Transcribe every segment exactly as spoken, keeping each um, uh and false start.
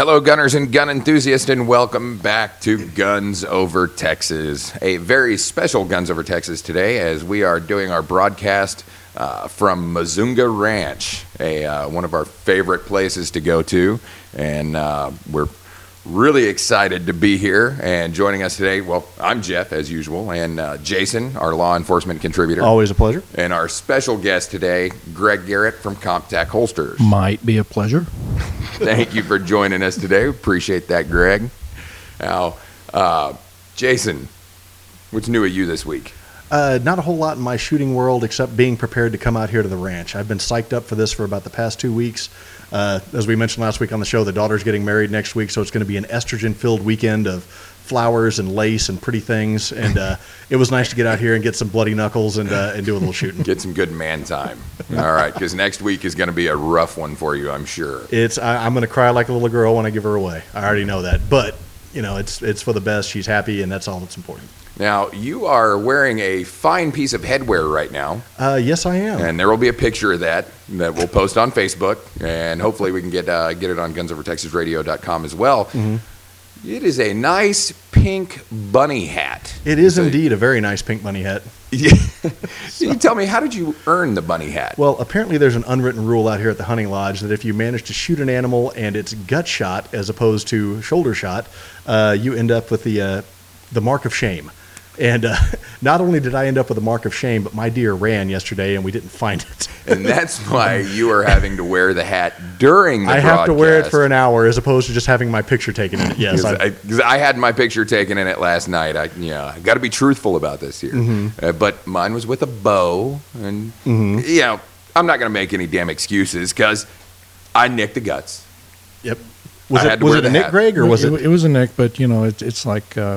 Hello, gunners and gun enthusiasts, and welcome back to Guns Over Texas. A very special Guns Over Texas today, as we are doing our broadcast uh, from Mazunga Ranch, a uh, one of our favorite places to go to, and uh, we're really excited to be here. And joining us today, well, I'm Jeff, as usual, and uh, Jason, our law enforcement contributor. Always a pleasure. And our special guest today, Greg Garrett from CompTac Holsters. Might be a pleasure. Thank you for joining us today. Appreciate that, Greg. Now, uh, Jason, what's new at you this week? Uh, not a whole lot in my shooting world except being prepared to come out here to the ranch. I've been psyched up for this for about the past two weeks. Uh, as we mentioned last week on the show, the daughter's getting married next week, so it's going to be an estrogen-filled weekend of flowers and lace and pretty things. And uh, it was nice to get out here and get some bloody knuckles and uh, and do a little shooting. Get some good man time. All right, because next week is going to be a rough one for you, I'm sure. It's I, I'm going to cry like a little girl when I give her away. I already know that, but you know it's it's for the best. She's happy, and that's all that's important. Now, you are wearing a fine piece of headwear right now. Uh, yes, I am. And there will be a picture of that that we'll post on Facebook, and hopefully we can get uh, get it on guns over texas radio dot com as well. Mm-hmm. It is a nice pink bunny hat. It is So- indeed a very nice pink bunny hat. Yeah. So you tell me, how did you earn the bunny hat? Well, apparently there's an unwritten rule out here at the hunting lodge that if you manage to shoot an animal and it's gut shot as opposed to shoulder shot, uh, you end up with the uh, the mark of shame. And uh, not only did I end up with a mark of shame, but my deer ran yesterday and we didn't find it. And that's why you are having to wear the hat during the I broadcast. have to wear it for an hour as opposed to just having my picture taken in it. Yes, Because I, I, 'cause I had my picture taken in it last night. I, you know, I got to be truthful about this here. Mm-hmm. Uh, but mine was with a bow, and Mm-hmm. you know, I'm not going to make any damn excuses because I nicked the guts. yep. Was I had it to was wear it the a Nick hat. Greg or was it, it? it was a Nick, but you know, it, it's like, uh,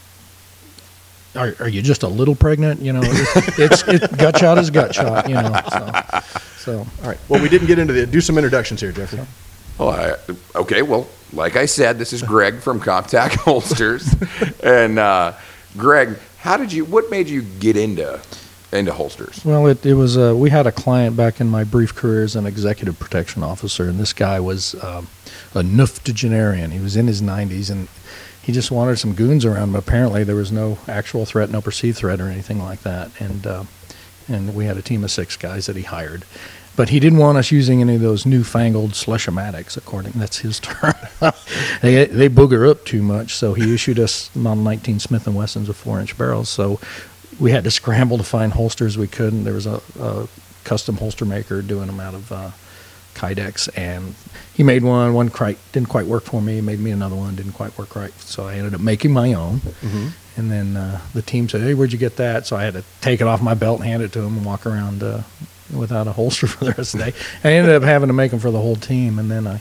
are, are you just a little pregnant? You know, it's, it's it, gut shot is gut shot. You know, so, so All right. Well, we didn't get into the. Do some introductions here, Jeffrey. Well, I, okay, well, like I said, this is Greg from CompTac Holsters, and uh, Greg, how did you? What made you get into into holsters? well, it it was. Uh, we had a client back in my brief career as an executive protection officer, and this guy was um, a nuptogenarian. He was in his nineties, and he just wanted some goons around. But apparently, there was no actual threat, no perceived threat, or anything like that. And uh, and we had a team of six guys that he hired. But he didn't want us using any of those newfangled slush-o-matics, according, that's his term. they they booger up too much, so he issued us Model nineteen Smith and Wessons with four-inch barrels. So we had to scramble to find holsters we couldn't. There was a, a custom holster maker doing them out of uh, Kydex, and he made one. One quite, didn't quite work for me. He made me another one, didn't quite work right. So I ended up making my own. Mm-hmm. And then uh, the team said, hey, where'd you get that? So I had to take it off my belt and hand it to him and walk around uh, without a holster for the rest of the day. I ended up having to make them for the whole team. And then I,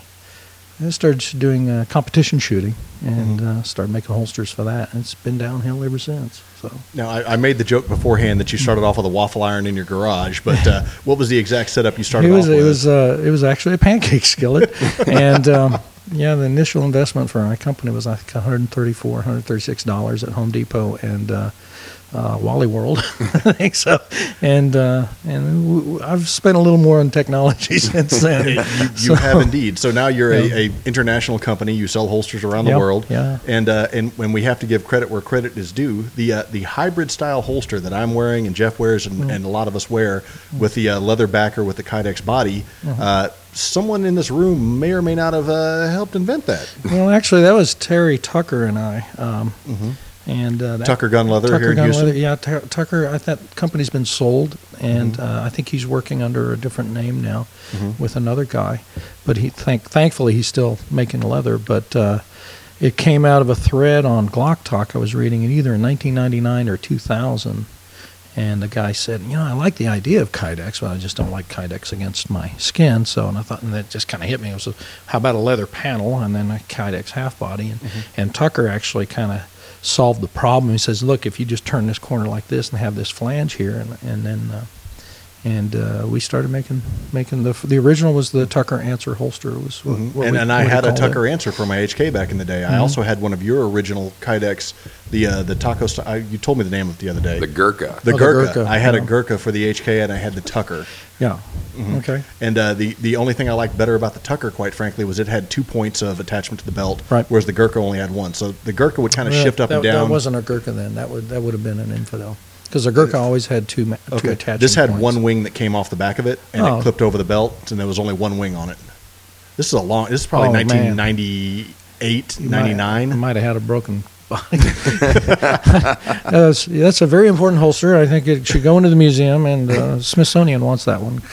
I started doing uh, competition shooting and Mm-hmm. uh, started making holsters for that. And it's been downhill ever since. So Now, I, I made the joke beforehand that you started off with a waffle iron in your garage, but uh, what was the exact setup you started it was off with? it was uh, it was actually a pancake skillet, and um, yeah, the initial investment for my company was I think one hundred thirty-four, one hundred thirty-six dollars at Home Depot and uh, uh, Wally World, I think so, and uh, and w- w- I've spent a little more on technology since then. you, you have indeed. So now you're Yeah. a, a international company. You sell holsters around the Yep, world. yeah. And uh, and when we have to give credit where credit is due, the uh, the hybrid style holster that I'm wearing and Jeff wears and, and a lot of us wear with the uh, leather backer with the Kydex body, uh, someone in this room may or may not have uh, helped invent that. Well, actually, that was Terry Tucker and I. Um, And uh, that, Tucker Gun Leather Tucker here in Gun Houston? Leather, yeah, T- Tucker. I, that company's been sold, and Mm-hmm. uh, I think he's working under a different name now with another guy. But he, thank, thankfully, he's still making leather. But uh, it came out of a thread on Glock Talk I was reading it either in nineteen ninety-nine or two thousand, and the guy said, you know, I like the idea of Kydex, but I just don't like Kydex against my skin. So, and I thought, and that just kind of hit me. It was, a, how about a leather panel and then a Kydex half body? And, and Tucker actually kind of solved the problem. He says, look, if you just turn this corner like this and have this flange here, and, and then uh, and uh, we started making making the the original was the Tucker Answer holster was what, Mhm. what and we, and I what we had a called Tucker it. Answer for my H K back in the day. I Mhm. also had one of your original Kydex, the uh, the taco. St- I, you told me the name of it the other day. The Gurkha. The Oh, the Gurkha. Gurkha, I had a yeah. Gurkha for the H K, and I had the Tucker. Yeah. Mhm. Okay. And uh, the the only thing I liked better about the Tucker, quite frankly, was it had two points of attachment to the belt, Right. whereas the Gurkha only had one. So the Gurkha would kind of Well, shift up that, and down. That wasn't a Gurkha then. That would that would have been an Infidel because the Gurkha always had two ma- two Okay. attachment This had points. one wing that came off the back of it, and Oh. it clipped over the belt, and there was only one wing on it. This is a long. This is probably Oh, man. nineteen ninety-eight, You might- ninety-nine. I might have had a broken body. that's, that's a very important holster. I think it should go into the museum, and uh, Smithsonian wants that one.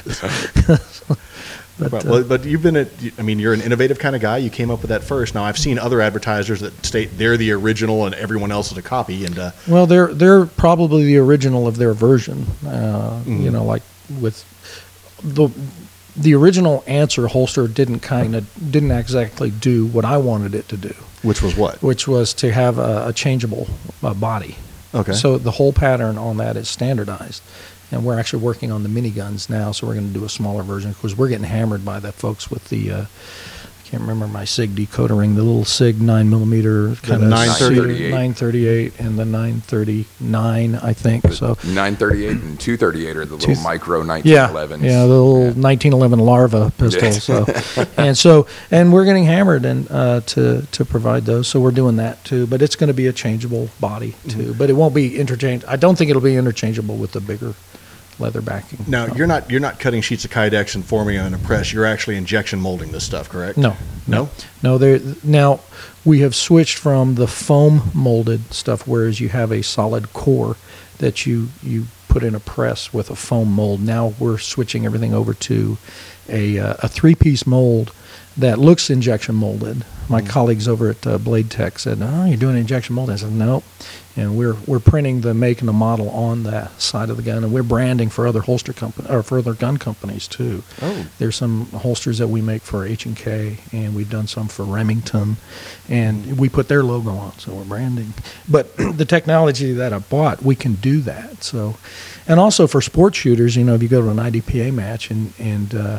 but But, uh, well, but you've been, a, I mean, you're an innovative kind of guy. You came up with that first. Now, I've seen other advertisers that state they're the original and everyone else is a copy. And uh, well, they're they're probably the original of their version. Uh, Mhm. You know, like with the the original Answer holster didn't kind of didn't exactly do what I wanted it to do, which was what? which was to have a, a changeable uh, body. Okay. So the whole pattern on that is standardized. And we're actually working on the miniguns now, so we're going to do a smaller version because we're getting hammered by the folks with the, uh, I can't remember my SIG decoder ring, the little SIG nine millimeter kind of nine thirty-eight. nine thirty-eight and the nine thirty-nine, I think. So nine thirty-eight and two thirty-eight are the little Two- micro nineteen yeah, elevens. yeah, the little nineteen eleven Larva pistol. Yeah. So, and so, and we're getting hammered and uh, to to provide those. So we're doing that too. But it's going to be a changeable body too. But it won't be interchange. I don't think it'll be interchangeable with the bigger leather backing. Now, you're not you're not cutting sheets of Kydex and forming them in a press. You're actually injection molding this stuff, correct? No, No? no. There now we have switched from the foam molded stuff, whereas you have a solid core that you you put in a press with a foam mold. Now we're switching everything over to a uh, a three piece mold that looks injection molded. My colleagues over at uh, Blade Tech said, "Oh, you're doing injection molding." I said, "No." And we're we're printing the make and the model on that side of the gun, and we're branding for other holster company or for other gun companies too. Oh. There's some holsters that we make for H and K, and we've done some for Remington, and we put their logo on, so we're branding. But the technology that I bought, we can do that. So, and also for sport shooters, you know, if you go to an I D P A match and and uh,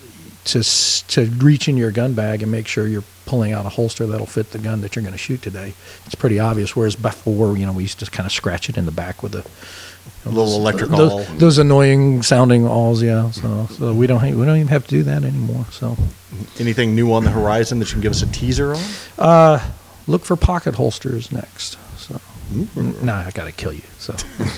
to s- to reach in your gun bag and make sure you're pulling out a holster that'll fit the gun that you're going to shoot today, it's pretty obvious. Whereas before, you know, we used to kind of scratch it in the back with a A little electric those, awl. those annoying sounding awls, yeah. So, so we don't we don't even have to do that anymore. So, Anything new on the horizon that you can give us a teaser on? uh, look for pocket holsters next. So, n- nah, I got to kill you. So,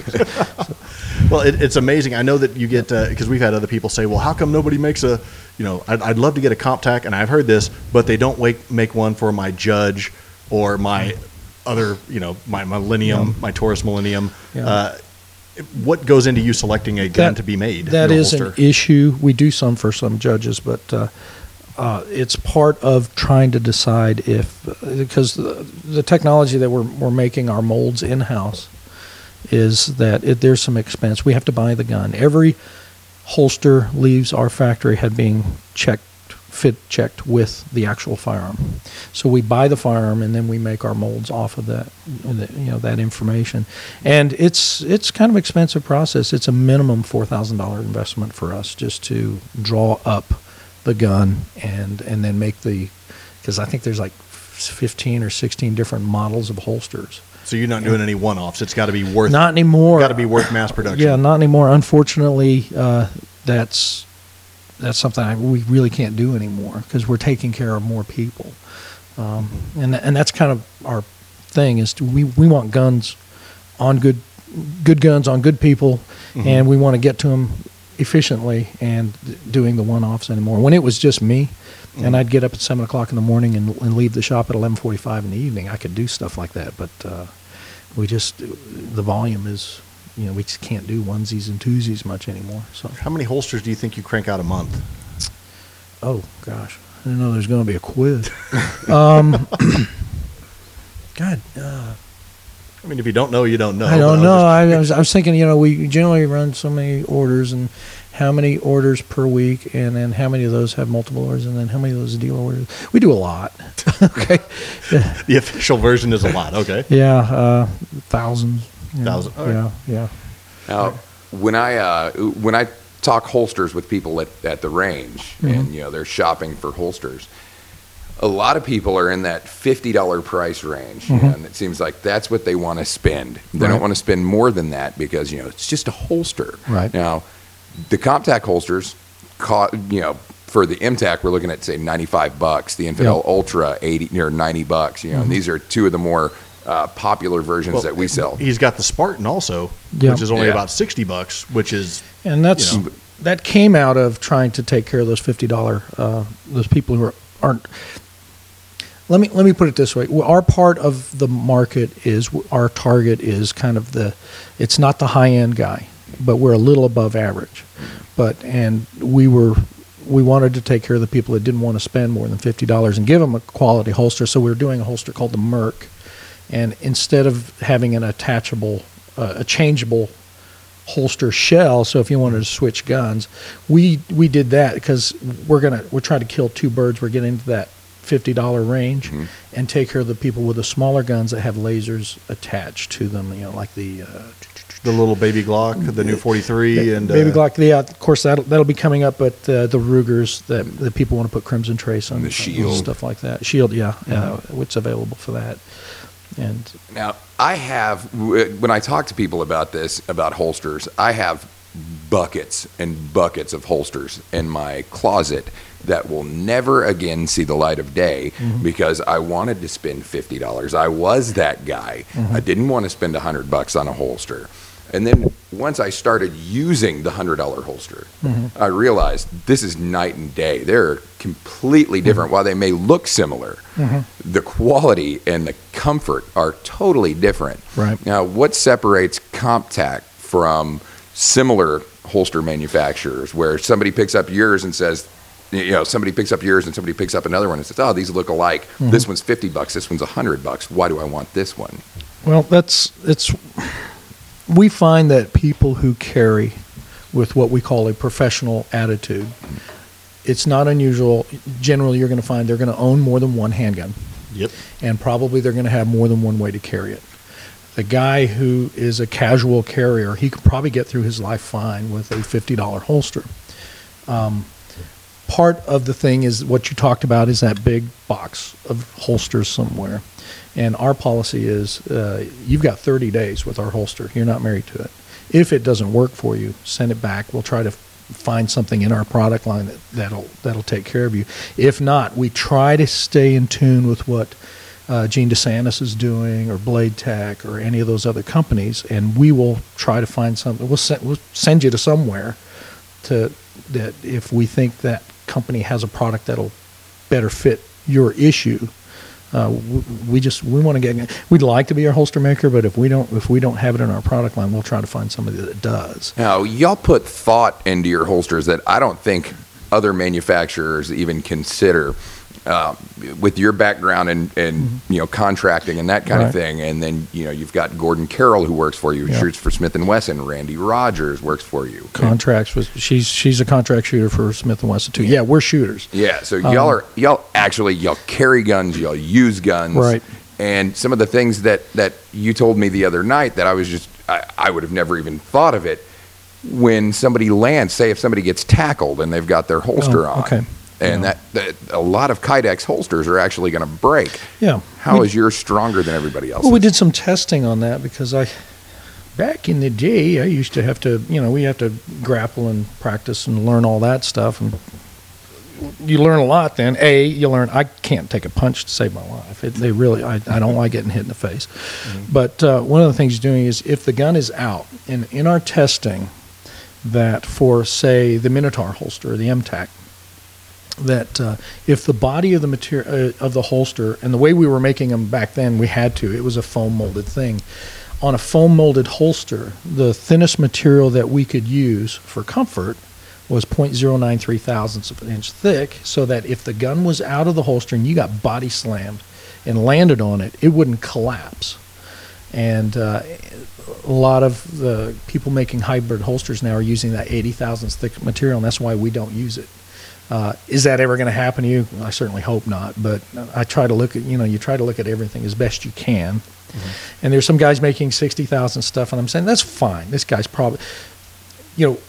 Well, it, it's amazing. I know that you get, because we've had other people say, well, how come nobody makes a, you know, I'd, I'd love to get a CompTac, and I've heard this, but they don't wake, make one for my Judge or my other, you know, my Millennium, my Taurus Millennium. Yeah. Uh, what goes into you selecting a gun That- to be made? that your is an holster? issue. We do some for some judges, but uh, uh, it's part of trying to decide if, because the, the technology that we're, we're making our molds in-house is that it, there's some expense. We have to buy the gun. Every holster leaves our factory had being checked, fit checked with the actual firearm. So we buy the firearm and then we make our molds off of that, you know, that information. And it's it's kind of expensive process. It's a minimum four thousand dollars investment for us just to draw up the gun and and then make the, because I think there's like fifteen or sixteen different models of holsters. So you're not doing any one-offs. It's got to be worth. Not anymore. Got to be worth mass production. Yeah, not anymore. Unfortunately, uh, that's that's something I, we really can't do anymore because we're taking care of more people, um, and and that's kind of our thing is to, we we want guns on good good guns on good people, Mhm. and we want to get to them efficiently and doing the one-offs anymore. When it was just me, and I'd get up at seven o'clock in the morning and, and leave the shop at eleven forty-five in the evening, I could do stuff like that. But uh, we just the volume is, you know, we just can't do onesies and twosies much anymore. So, How many holsters do you think you crank out a month? oh gosh, I didn't know there's going to be a quiz. um, God, uh, I mean, if you don't know, you don't know. I don't but know. I'll just- I, I was I was thinking, you know, we generally run so many orders and how many orders per week, and then how many of those have multiple orders, and then how many of those dealer orders. We do a lot. Okay. Yeah. The official version is a lot. Okay. Yeah, uh, thousands. you know, Thousand, all right. Yeah, yeah. Now, when I uh, when I talk holsters with people at, at the range, Mm-hmm. and you know they're shopping for holsters. A lot of people are in that fifty dollars price range, Mm-hmm. and it seems like that's what they want to spend. They Right. don't want to spend more than that because, you know, it's just a holster. Right. Now, the CompTac holsters, co- you know, for the M TAC, we're looking at, say, ninety-five bucks. The Infidel Yeah. Ultra, eighty or ninety bucks. You know, and these are two of the more uh, popular versions Well, that we sell. He's got the Spartan also, Yeah. which is only Yeah. about sixty bucks, which is And that's You know. that came out of trying to take care of those fifty dollar uh, those people who are, aren't. Let me let me put it this way: our part of the market is our target is kind of the. It's not the high end guy, but we're a little above average. But and we were we wanted to take care of the people that didn't want to spend more than fifty dollars and give them a quality holster. So we were doing a holster called the Merc, and instead of having an attachable, uh, a changeable holster shell, so if you wanted to switch guns, we we did that because we're gonna we're trying to kill two birds. We're getting into that fifty dollar range Mhm. and take care of the people with the smaller guns that have lasers attached to them. You know, like the uh, the little baby Glock, the new forty-three, and baby uh, Glock. Yeah, of course that'll that'll be coming up. But uh, the Rugers that the people want to put Crimson Trace on, And the and Shield. stuff like that. Shield, yeah, uh, which available for that. And Now, I have, when I talk to people about this, about holsters, I have buckets and buckets of holsters in my closet that will never again see the light of day because I wanted to spend fifty dollars. I was that guy. I didn't want to spend one hundred bucks on a holster. And then once I started using the one hundred dollar holster, I realized this is night and day. They're completely different. While they may look similar, the quality and the comfort are totally different. Right. Now, what separates CompTac from similar holster manufacturers where somebody picks up yours and says, you know, somebody picks up yours and somebody picks up another one and says, oh, these look alike. This one's fifty bucks. This one's one hundred bucks. Why do I want this one? well, that's it's. We find that people who carry with what we call a professional attitude, it's not unusual. Generally, you're going to find they're going to own more than one handgun, yep, and probably they're going to have more than one way to carry it. The guy who is a casual carrier, he could probably get through his life fine with a fifty dollar holster. Um, part of the thing is what you talked about is that big box of holsters somewhere. And our policy is uh, you've got thirty days with our holster. You're not married to it. If it doesn't work for you, send it back. We'll try to f- find something in our product line that, that'll that'll take care of you. If not, we try to stay in tune with what uh, Gene DeSantis is doing or Blade Tech or any of those other companies, and we will try to find something. We'll send we'll send you to somewhere to that if we think that company has a product that'll better fit your issue. Uh, w- we just we want to get. We'd like to be a holster maker, but if we don't if we don't have it in our product line, we'll try to find somebody that does. Now, y'all put thought into your holsters that I don't think other manufacturers even consider. Uh, with your background in, in you know contracting and that kind Right. of thing, and then you know you've got Gordon Carroll who works for you, who Yeah. shoots for Smith and Wesson. Randy Rogers works for you. Contracts with she's she's a contract shooter for Smith and Wesson too. Yeah, we're shooters. Yeah, so Um, y'all are y'all actually y'all carry guns, y'all use guns, Right. And some of the things that that you told me the other night that I was just I, I would have never even thought of it. When somebody lands, say if somebody gets tackled and they've got their holster Oh, on, okay. and Yeah. that, that a lot of Kydex holsters are actually going to break. Yeah. How We- is yours stronger than everybody else's? Well, we did some testing on that because I, back in the day, I used to have to, you know, we have to grapple and practice and learn all that stuff. And you learn a lot then. A, you learn, I can't take a punch to save my life. It, they really, I, I don't like getting hit in the face. But uh, one of the things you're doing is if the gun is out, and in our testing, that for, say, the Minotaur holster or the M TAC, that uh, if the body of the material uh, of the holster and the way we were making them back then, we had to. It was a foam molded thing. On a foam molded holster, the thinnest material that we could use for comfort was zero point zero nine three thousandths of an inch thick, so that if the gun was out of the holster and you got body slammed and landed on it, it wouldn't collapse. And uh, a lot of the people making hybrid holsters now are using that eighty thousandths thick material, and that's why we don't use it. Uh, is that ever going to happen to you? I certainly hope not. But I try to look at, you know, you try to look at everything as best you can. Mm-hmm. And there's some guys making sixty thousand stuff, and I'm saying that's fine. This guy's probably, you know,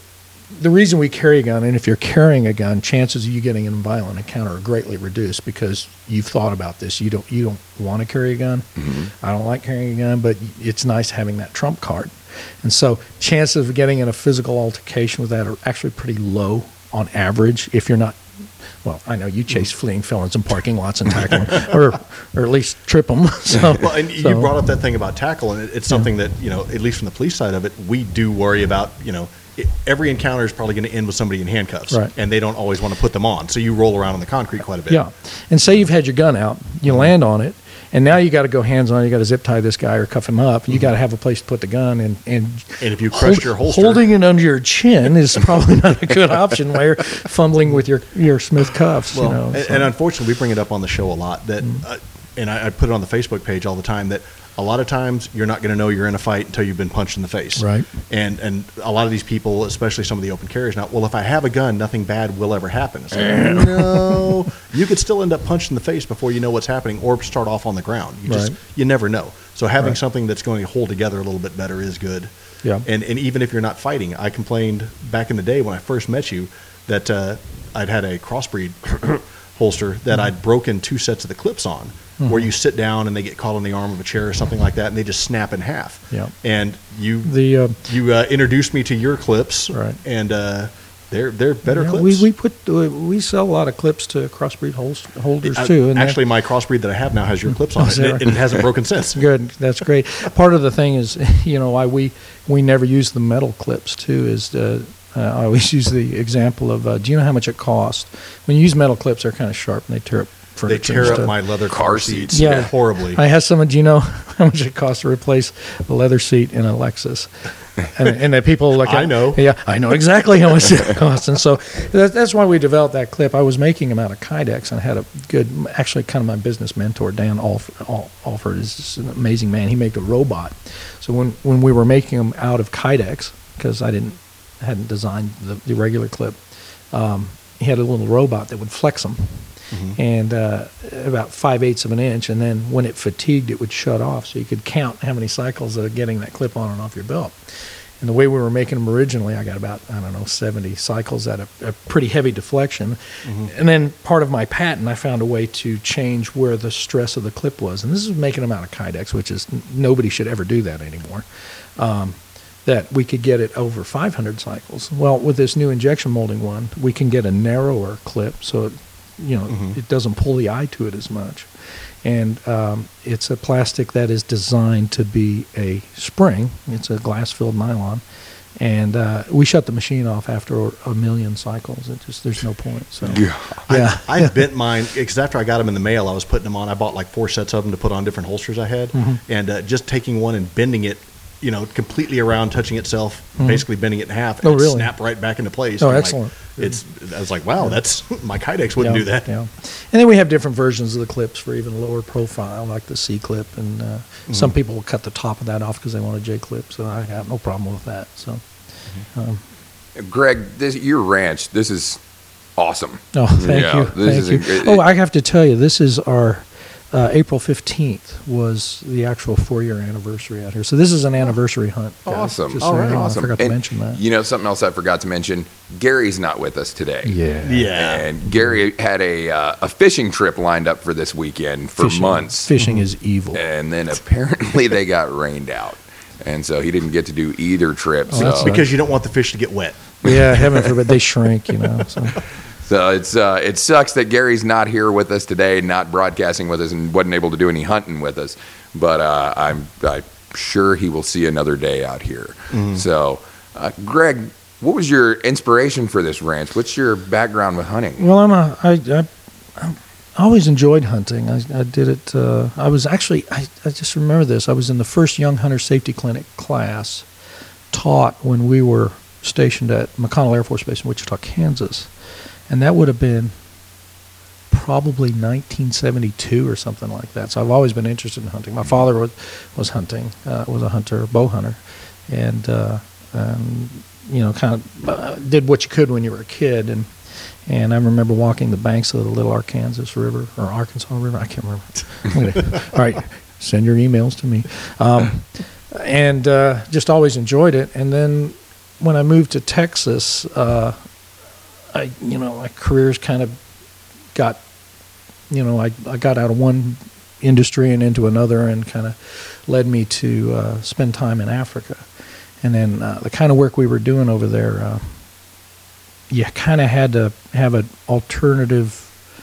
the reason we carry a gun, and if you're carrying a gun, chances of you getting in a violent encounter are greatly reduced because you've thought about this. You don't you don't want to carry a gun. Mm-hmm. I don't like carrying a gun, but it's nice having that trump card. And so chances of getting in a physical altercation with that are actually pretty low on average if you're not. Well, I know you chase fleeing felons in parking lots and tackle them, or or at least trip them. So, well, and so, you brought up that thing about tackle, and it's something yeah. that, you know, at least from the police side of it, we do worry about. You know, it, every encounter is probably going to end with somebody in handcuffs, right. and they don't always want to put them on. So you roll around on the concrete quite a bit. Yeah, and say you've had your gun out, you land on it, and now you got to go hands on. You got to zip tie this guy or cuff him up. You mm-hmm. got to have a place to put the gun, and and, and if you crushed hold, your holster, holding it under your chin is probably not a good option while you're fumbling with your, your Smith cuffs. Well, you know, and, so. and unfortunately, we bring it up on the show a lot. That, mm-hmm. uh, and I, I put it on the Facebook page all the time. That a lot of times you're not going to know you're in a fight until you've been punched in the face. Right. And and a lot of these people, especially some of the open carriers, now, well, if I have a gun, nothing bad will ever happen. It's like, no, you could still end up punched in the face before you know what's happening, or start off on the ground. You just right. you never know. So having right. something that's going to hold together a little bit better is good. Yeah. And and even if you're not fighting, I complained back in the day when I first met you that uh, I'd had a crossbreed holster that mm-hmm. I'd broken two sets of the clips on. Mm-hmm. Where you sit down and they get caught on the arm of a chair or something like that, and they just snap in half. Yeah. And you the uh, you uh, introduced me to your clips, right? And uh, they're they're better yeah, clips. We we put uh, we sell a lot of clips to crossbreed holst- holders I, too. And actually, my crossbreed that I have now has your clips on it, and it, and it hasn't broken since. Good, that's great. Part of the thing is, you know, why we we never use the metal clips too is. Uh, Uh, I always use the example of, uh, do you know how much it costs? When you use metal clips, they're kind of sharp and they tear up They tear up my leather car seats yeah. horribly. I have some, do you know how much it costs to replace a leather seat in a Lexus? And, and the people look at I know. Yeah, I know exactly how much it costs. And so that, that's why we developed that clip. I was making them out of Kydex and I had a good, actually kind of my business mentor, Dan Alford, Alford is just an amazing man. He made a robot. So when, when we were making them out of Kydex, because I didn't, hadn't designed the, the regular clip, um, he had a little robot that would flex them. Mm-hmm. And uh, about five-eighths of an inch, and then when it fatigued, it would shut off, so you could count how many cycles of getting that clip on and off your belt. And the way we were making them originally, I got about, I don't know, seventy cycles at a, a pretty heavy deflection. Mm-hmm. And then part of my patent, I found a way to change where the stress of the clip was. And this is making them out of Kydex, which is, nobody should ever do that anymore. Um, that we could get it over five hundred cycles. Well, with this new injection molding one, we can get a narrower clip, so it, you know, mm-hmm. it doesn't pull the eye to it as much. And um, it's a plastic that is designed to be a spring. It's a glass-filled nylon. And uh, we shut the machine off after a million cycles. It just there's no point. So yeah, yeah. I, I bent mine because after I got them in the mail, I was putting them on. I bought like four sets of them to put on different holsters I had, mm-hmm. and uh, just taking one and bending it, you know, completely around, touching itself, mm-hmm. basically bending it in half, and oh, it really? snapped right back into place. Oh, and excellent! Like, it's I was like, wow, that's my Kydex wouldn't yeah, do that. Yeah. And then we have different versions of the clips for even lower profile, like the C clip, and uh, mm-hmm. some people will cut the top of that off because they want a J clip. So I have no problem with that. So. Mm-hmm. Um, Greg, this, your ranch, this is awesome. Oh, thank yeah, you. This thank is you. A, it, oh, I have to tell you, this is our uh, April fifteenth was the actual four-year anniversary out here. So this is an anniversary hunt. Guys. Awesome. Just All so right, you know, awesome. I forgot and to mention that. You know, something else I forgot to mention, Gary's not with us today. Yeah. Yeah. And Gary had a uh, a fishing trip lined up for this weekend for fishing, months. Fishing mm-hmm. is evil. And then apparently they got rained out. And so he didn't get to do either trip. Oh, so. that's Because you don't want the fish to get wet. Yeah, heaven forbid they shrink, you know. So, so it's uh, it sucks that Gary's not here with us today, not broadcasting with us, and wasn't able to do any hunting with us. But uh, I'm I'm sure he will see another day out here. Mm-hmm. So, uh, Greg, what was your inspiration for this ranch? What's your background with hunting? well, I'm a I, I, I always enjoyed hunting. I, I did it. Uh, I was actually I, I just remember this. I was in the first Young Hunter Safety Clinic class taught when we were stationed at McConnell Air Force Base in Wichita, Kansas. And that would have been probably nineteen seventy-two or something like that. So I've always been interested in hunting. My father was, was hunting, uh, was a hunter, a bow hunter. And, uh, um, you know, kind of uh, did what you could when you were a kid. And and I remember walking the banks of the Little Arkansas River, or Arkansas River, I can't remember. I'm gonna, all right, send your emails to me. Um, and uh, just always enjoyed it. And then when I moved to Texas, uh, I you know my career's kind of got, you know, I I got out of one industry and into another, and kind of led me to uh, spend time in Africa. And then uh, the kind of work we were doing over there, uh, you kind of had to have an alternative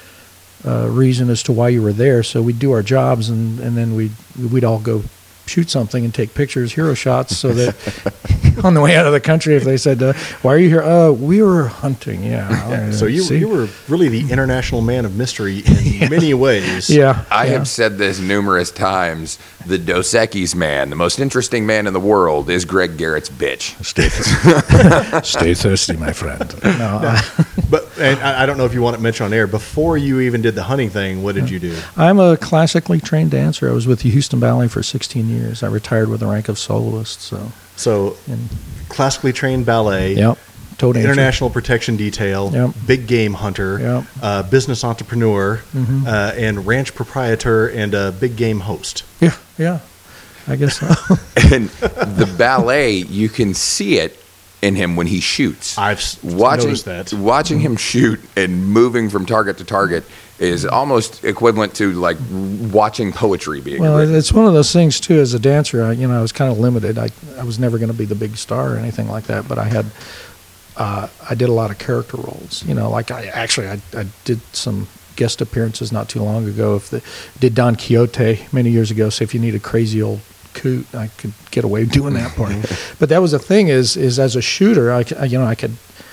uh, reason as to why you were there. So we'd do our jobs, and, and then we'd, we'd all go shoot something and take pictures, hero shots, so that on the way out of the country, if they said, uh, why are you here? Uh, we were hunting, yeah. Yeah, so you, See? you were really the international man of mystery in Yeah. many ways. Yeah. I yeah. have said this numerous times. The Dos Equis man, the most interesting man in the world, is Greg Garrett's bitch. Stay, th- Stay thirsty, my friend. No, I, But and I I don't know if you want to mention on air, before you even did the hunting thing, what did you do? I'm a classically trained dancer. I was with the Houston Ballet for sixteen years. I retired with the rank of soloist. So, So, and, classically trained ballet, yep, toe dancer. international protection detail, Yep. big game hunter, Yep. uh, business entrepreneur, Mhm. uh, and ranch proprietor and a big game host. Yeah, yeah. I guess so. And the ballet, you can see it in him when he shoots. I've s- watching noticed that. watching him shoot and moving from target to target is almost equivalent to like watching poetry being Well, written. it's one of those things too. As a dancer, I, you know, I was kind of limited. I I was never going to be the big star or anything like that. But I had, uh, I did a lot of character roles. You know, like I actually I, I did some guest appearances not too long ago. If the did Don Quixote many years ago. So if you need a crazy old coot, I could get away doing that part. But that was the thing is is as a shooter, I c- you know I could,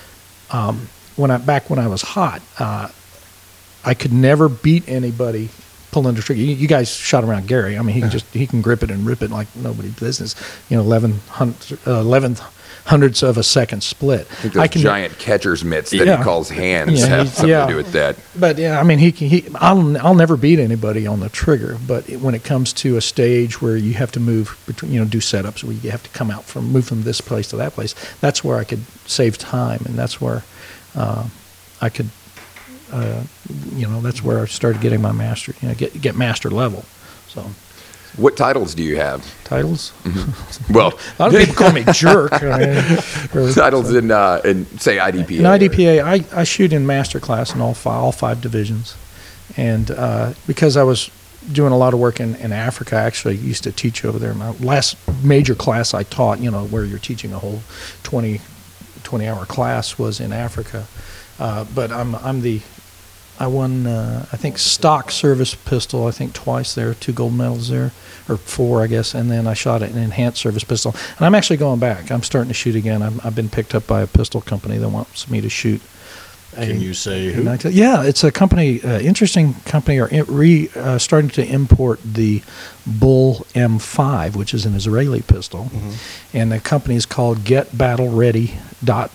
um, when I back when I was hot. Uh, I could never beat anybody pulling the trigger. You, you guys shot around Gary. I mean, he can just he can grip it and rip it like nobody's business. You know, eleven hundred, uh, eleven hundredths of a second split. I think those can, giant catcher's mitts that Yeah. he calls hands Yeah, have he- something yeah. to do with that. But yeah, I mean, he can. He, I'll I'll never beat anybody on the trigger. But it, when it comes to a stage where you have to move between, you know, do setups where you have to come out from move from this place to that place, that's where I could save time, and that's where uh, I could. Uh, you know, that's where I started getting my master, you know, get get master level. So What titles do you have? titles. Well, A lot of people call me jerk. I mean, or- titles in uh, in say I D P A. in I D P A, I, I shoot in master class in all five, all five divisions, and uh, because I was doing a lot of work in, in Africa, I actually used to teach over there. My last major class I taught, you know, where you're teaching a whole twenty, twenty hour class, was in Africa. Uh, but I'm I'm the I won, uh, I think, stock service pistol, I think twice there, two gold medals there, or four, I guess, and then I shot an enhanced service pistol. And I'm actually going back. I'm starting to shoot again. I'm, I've been picked up by a pistol company that wants me to shoot. a- Can you say who? Yeah, it's a company, uh, interesting company, are in- re, uh, starting to import the Bull M five, which is an Israeli pistol. Mm-hmm. And the company is called Get Battle Ready dot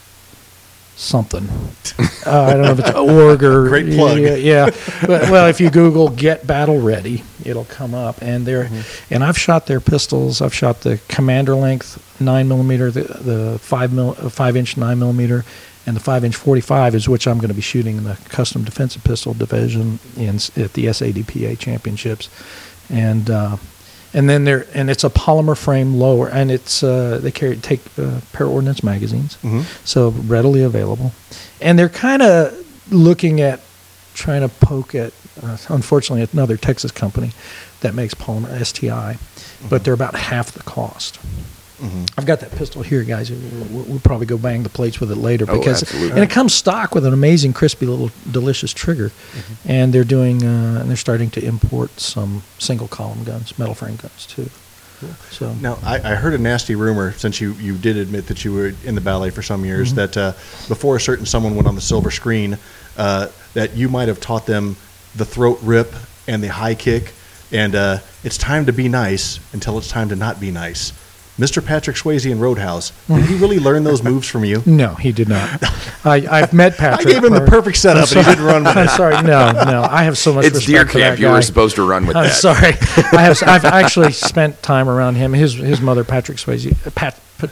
something. Uh, I don't know if it's org or Great plug. Yeah, yeah. But, well, if you Google "Get Battle Ready," it'll come up. And they're Mm-hmm. and I've shot their pistols. I've shot the commander length nine millimeter, the, the five mil, five inch nine millimeter, and the five inch forty-five is which I'm going to be shooting in the custom defensive pistol division in at the S A D P A championships, and. Uh, And then there, and it's a polymer frame lower, and it's uh, they carry take uh, Para Ordnance magazines, Mhm. so readily available, and they're kind of looking at trying to poke at, uh, unfortunately, another Texas company that makes polymer S T I, but they're about half the cost. Mhm. I've got that pistol here, guys. We'll, we'll probably go bang the plates with it later Oh, because, absolutely. and it comes stock with an amazing, crispy little delicious trigger, Mm-hmm. and they're doing, uh, and they're starting to import some single column guns, metal frame guns too. So Now, I, I heard a nasty rumor, since you, you did admit that you were in the ballet for some years, Mm-hmm. that uh, before a certain someone went on the silver screen, uh, that you might have taught them the throat rip and the high kick, and uh, it's time to be nice until it's time to not be nice. Mister Patrick Swayze in Roadhouse, did he really learn those moves from you? no, he did not. I, I've met I Patrick. gave him the or- perfect setup, I'm and he sorry. didn't run with I'm it. sorry. No, no. I have so much It's respect deer for that camp. You guy. were supposed to run with I'm that. sorry. I have. I've actually spent time around him. His his mother, Patrick Swayze, uh, Pat, Pat,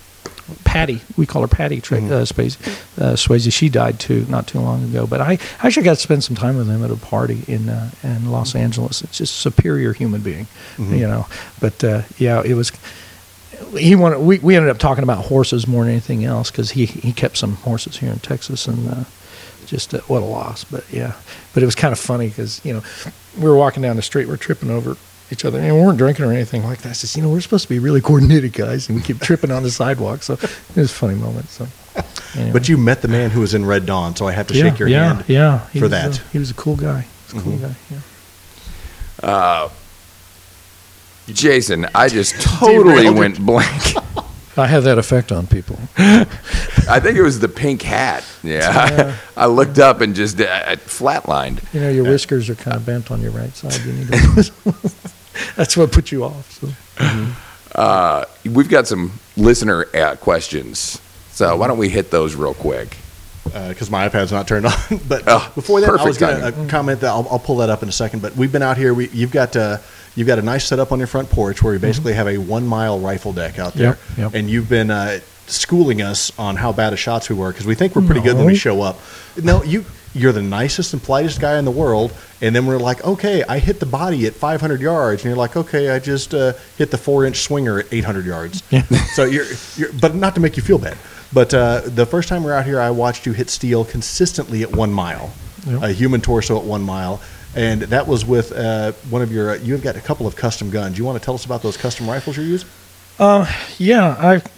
Patty. We call her Patty Tra- uh, Swayze. Uh, Swayze. She died too, not too long ago. But I actually got to spend some time with him at a party in uh, in Los Angeles. It's just a superior human being, you know. But uh, yeah, it was. he wanted. We, we ended up talking about horses more than anything else because he he kept some horses here in Texas, and uh, just uh, what a loss. But yeah, but it was kind of funny because you know we were walking down the street, we're tripping over each other, and we weren't drinking or anything like that. I said, you know, we're supposed to be really coordinated guys, and we keep tripping on the sidewalk. So it was a funny moment. So, anyway. But you met the man who was in Red Dawn, so I have to yeah, shake your yeah, hand yeah. He for was that. A, he was a cool guy. He was a cool Mhm. guy. Yeah. Uh, Jason, I just totally Derailed went blank. I have that effect on people. I think it was the pink hat. Yeah. Yeah. I looked up and just uh, flatlined. You know, your whiskers are kind of bent on your right side. You need to. That's what put you off. So. Uh, we've got some listener uh, questions. So why don't we hit those real quick? Because uh, my iPad's not turned on. But Oh, before that, I was perfect going to timing. uh, comment that I'll, I'll pull that up in a second. But we've been out here. We, you've got uh, you've got a nice setup on your front porch where you basically have a one mile rifle deck out there, Yep, yep. and you've been uh, schooling us on how bad of shots we were because we think we're pretty good when we No. show up. No, you you're the nicest and politest guy in the world, and then we're like, okay, I hit the body at five hundred yards, and you're like, okay, I just uh, hit the four inch swinger at eight hundred yards. Yeah. So you're, you're, but not to make you feel bad. But uh, the first time we were out here, I watched you hit steel consistently at one mile, Yep. a human torso at one mile, and that was with uh, one of your. Uh, you've got a couple of custom guns. You want to tell us about those custom rifles you're using? Yeah,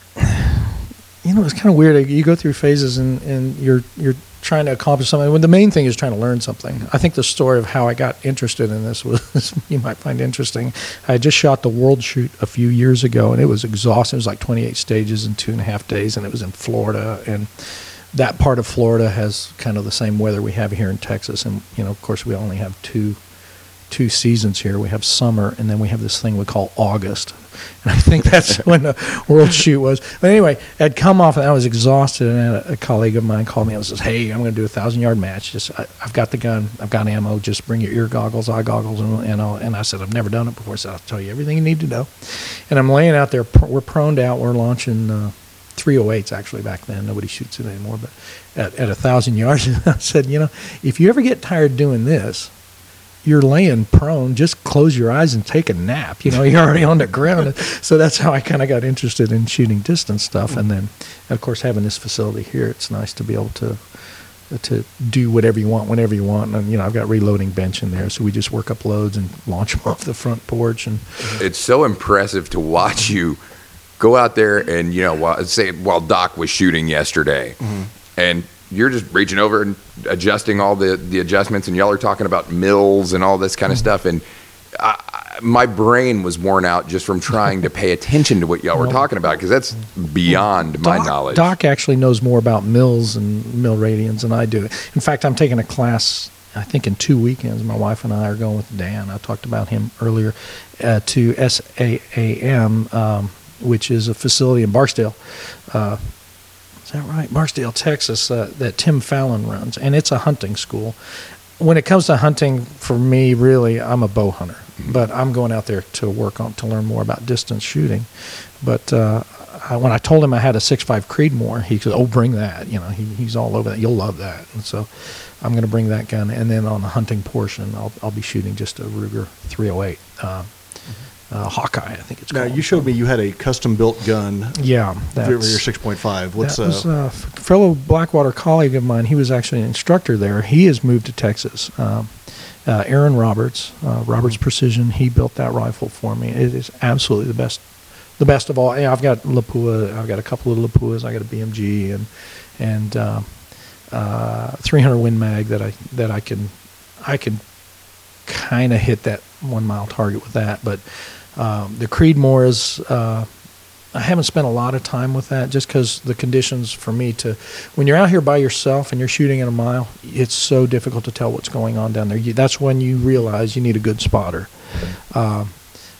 I. You know, it's kind of weird. You go through phases, and, and you're you're trying to accomplish something. When the main thing is trying to learn something. I think the story of how I got interested in this was you might find interesting. I just shot the World Shoot a few years ago, and it was exhausting. It was like twenty-eight stages in two and a half days, and it was in Florida. And that part of Florida has kind of the same weather we have here in Texas. And you know, of course, we only have two two seasons here. We have summer, and then we have this thing we call August. And I think that's when the World Shoot was. But anyway, I'd come off and I was exhausted, and a, a colleague of mine called me and says, "Hey, I'm going to do a thousand yard match. Just I, I've got the gun, I've got ammo. Just bring your ear goggles, eye goggles, and and, I'll, and I said, I've never done it before, so I'll tell you everything you need to know. And I'm laying out there. pr- We're proned out. We're launching uh, three oh eights actually back then. Nobody shoots it anymore, but at at a thousand yards. And I said, you know, if you ever get tired doing this, you're laying prone, just close your eyes and take a nap. You know, you're already on the ground. So that's how I kind of got interested in shooting distance stuff. And then, of course, having this facility here, it's nice to be able to to do whatever you want, whenever you want. And, you know, I've got reloading bench in there, so we just work up loads and launch them off the front porch. And It's so impressive to watch you go out there and, you know, while, say while Doc was shooting yesterday, and you're just reaching over and adjusting all the, the adjustments, and y'all are talking about mills and all this kind of stuff. And I, I, my brain was worn out just from trying to pay attention to what y'all were talking about, because that's beyond my Doc, knowledge. Doc actually knows more about mills and mill radians than I do. In fact, I'm taking a class, I think in two weekends. My wife and I are going with Dan. I talked about him earlier, uh, to S A A M, um, which is a facility in Barksdale. Uh, Is that right? Barksdale, Texas, uh, that Tim Fallon runs. And it's a hunting school. When it comes to hunting, for me, really, I'm a bow hunter. But I'm going out there to work on, to learn more about distance shooting. But uh, I, when I told him I had a six five Creedmoor, he said, oh, bring that. You know, he, he's all over that. You'll love that. And so I'm going to bring that gun. And then on the hunting portion, I'll, I'll be shooting just a Ruger three oh eight. Uh, uh, Hawkeye, I think it's Now, called. you showed me you had a custom-built gun Yeah. for your That's, six point five. What's that was uh, a f- fellow Blackwater colleague of mine. He was actually an instructor there. He has moved to Texas. Um, uh, Aaron Roberts, uh, Roberts Precision. He built that rifle for me. It is absolutely the best, the best of all. Yeah, I've got Lapua. I've got a couple of Lapuas. I got a B M G and and uh, uh, three hundred Win Mag that I that I can I can kind of hit that one mile target with that, but. Um, the Creedmoor is, uh, I haven't spent a lot of time with that just because the conditions for me to, when you're out here by yourself and you're shooting at a mile, it's so difficult to tell what's going on down there. You, that's when you realize you need a good spotter. Um,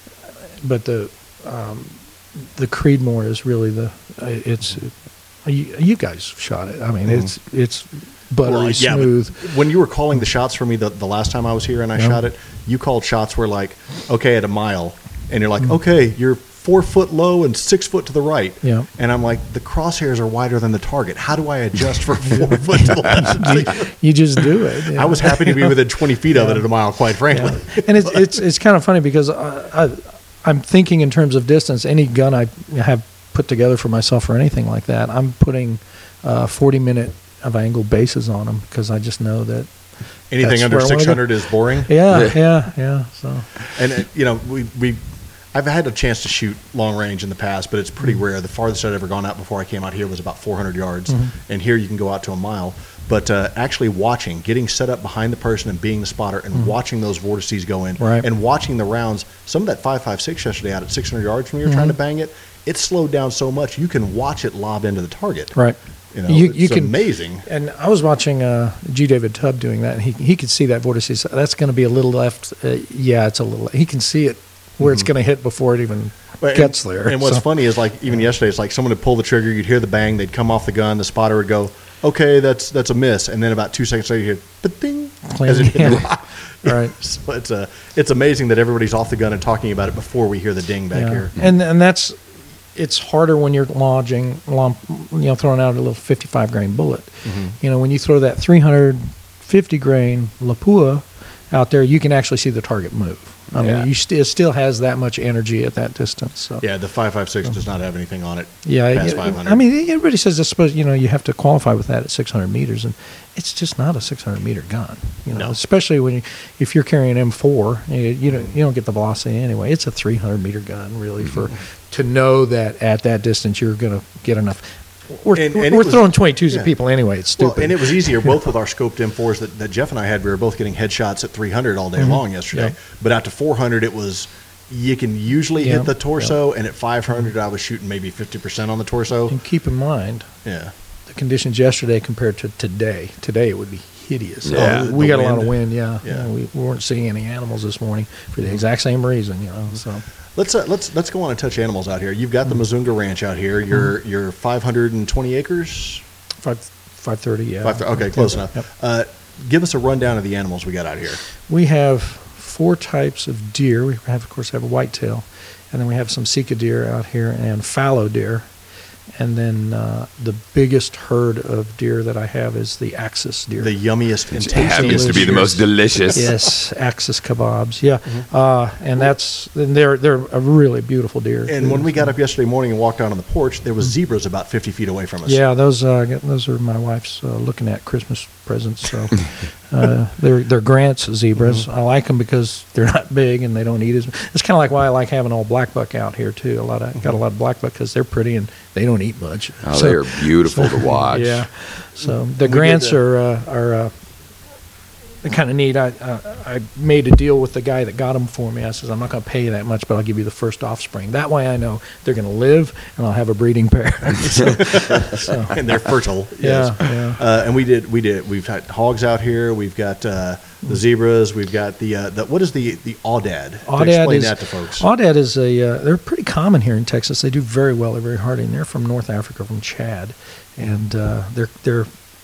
but the um, the Creedmoor is really the, it's, you, you guys shot it. I mean, Mhm. it's, it's buttery Well, yeah, but smooth. when you were calling the shots for me the, the last time I was here and I Yeah. shot it, you called shots where like, okay, at a mile, and you're like, Mm. okay, you're four foot low and six foot to the right. Yeah. And I'm like, the crosshairs are wider than the target. How do I adjust from four foot to the left? and six foot? You just do it. you I was know. happy to be within twenty feet of it Yeah. at a mile, quite frankly. Yeah. And it's it's it's kind of funny because I, I I'm thinking in terms of distance. Any gun I have put together for myself or anything like that, I'm putting uh, forty minute of angle bases on them because I just know that Anything that's under where I wanna six go. hundred is boring. Yeah, Yeah. yeah, yeah. So And uh, you know, we we I've had a chance to shoot long range in the past, but it's pretty Mm-hmm. rare. The farthest I'd ever gone out before I came out here was about four hundred yards, Mm-hmm. and here you can go out to a mile. But uh, actually watching, getting set up behind the person and being the spotter, and watching those vortices go in, Mm-hmm. Right. and watching the rounds. Some of that five five six yesterday out at six hundred yards when you were trying to Mm-hmm. bang it, it slowed down so much you can watch it lob into the target. right. You know, You- it's you can- amazing. And I was watching uh, G. David Tubb doing that, and he he could see that vortice. That's going to be a little left. Uh, yeah, it's a little. He can see it where it's going to hit before it even But- gets and, there. And what's So- funny is, like, even yesterday, it's like someone would pull the trigger, you'd hear the bang, they'd come off the gun, the spotter would go, okay, that's that's a miss, and then about two seconds later, you hear, ba-ding, as it hit the Yeah. rock. Right. So it's uh, it's amazing that everybody's off the gun and talking about it before we hear the ding back Yeah. here. And and that's it's harder when you're lodging, lom- you know, throwing out a little fifty-five grain bullet. Mm-hmm. You know, when you throw that three hundred fifty grain Lapua out there, you can actually see the target move. I Yeah. mean, you st- it still has that much energy at that distance. So. Yeah, the five five six does not have anything on it Yeah, past it- five hundred. I mean, everybody says I suppose you know you have to qualify with that at six hundred meters, and it's just not a six hundred meter gun. You know, No. especially when you, if you're carrying M four, you, you don't you don't get the velocity anyway. It's a three hundred meter gun, really, for Mm-hmm. to know that at that distance you're going to get enough. We're, And- we're, and it we're was- throwing twenty-twos yeah. at people anyway. It's Well, stupid. and it was easier both with our scoped M fours that, that Jeff and I had. We were both getting headshots at three hundred all day long yesterday. Yeah. But out to four hundred, it was you can usually Yeah, hit the torso, and at five hundred, I was shooting maybe fifty percent on the torso. and keep in mind Yeah. the conditions yesterday compared to today. Today it would be hideous. Yeah. Oh, we The got a lot of wind. wind. Yeah, Yeah. yeah we, we weren't seeing any animals this morning for the exact same reason. You know, so. Let's uh, let's let's go on and touch animals out here. You've got the Mazunga Ranch out here. Your your five hundred twenty acres. Five five thirty, yeah. Five, okay, close Yep. enough. Uh, give us a rundown of the animals we got out here. We have four types of deer. We have, of course, have a whitetail, and then we have some sika deer out here and fallow deer, and then uh, the biggest herd of deer that I have is the axis deer. The yummiest and It happens to be the most delicious. Yes, axis kebabs. Yeah, uh, and that's and they're they're a really beautiful deer. And when we got up yesterday morning and walked out on the porch, there was zebras about fifty feet away from us. Yeah, those uh, those are my wife's uh, looking at Christmas presents. So uh, they're they're Grant's zebras. I like them because they're not big and they don't eat as. It's kind of like why I like having all black buck out here too. A lot of got a lot of black buck because they're pretty and they don't eat much. Oh, So- they are beautiful to watch. Yeah. So the We Grants did, uh, are uh, are uh, kind of neat. I uh, I made a deal with the guy that got them for me. I says I'm not going to pay you that much, but I'll give you the first offspring. That way I know they're going to live and I'll have a breeding pair. so, so, And they're fertile. yeah, yes. yeah. Uh, and we did we did we've had hogs out here. We've got uh, the zebras. We've got the uh, the what is the the aoudad? Aoudad Explain is, that to folks. Aoudad is a, uh, they're pretty common here in Texas. They do very well. They're very hardy. And they're from North Africa, from Chad. And uh, they're, they're,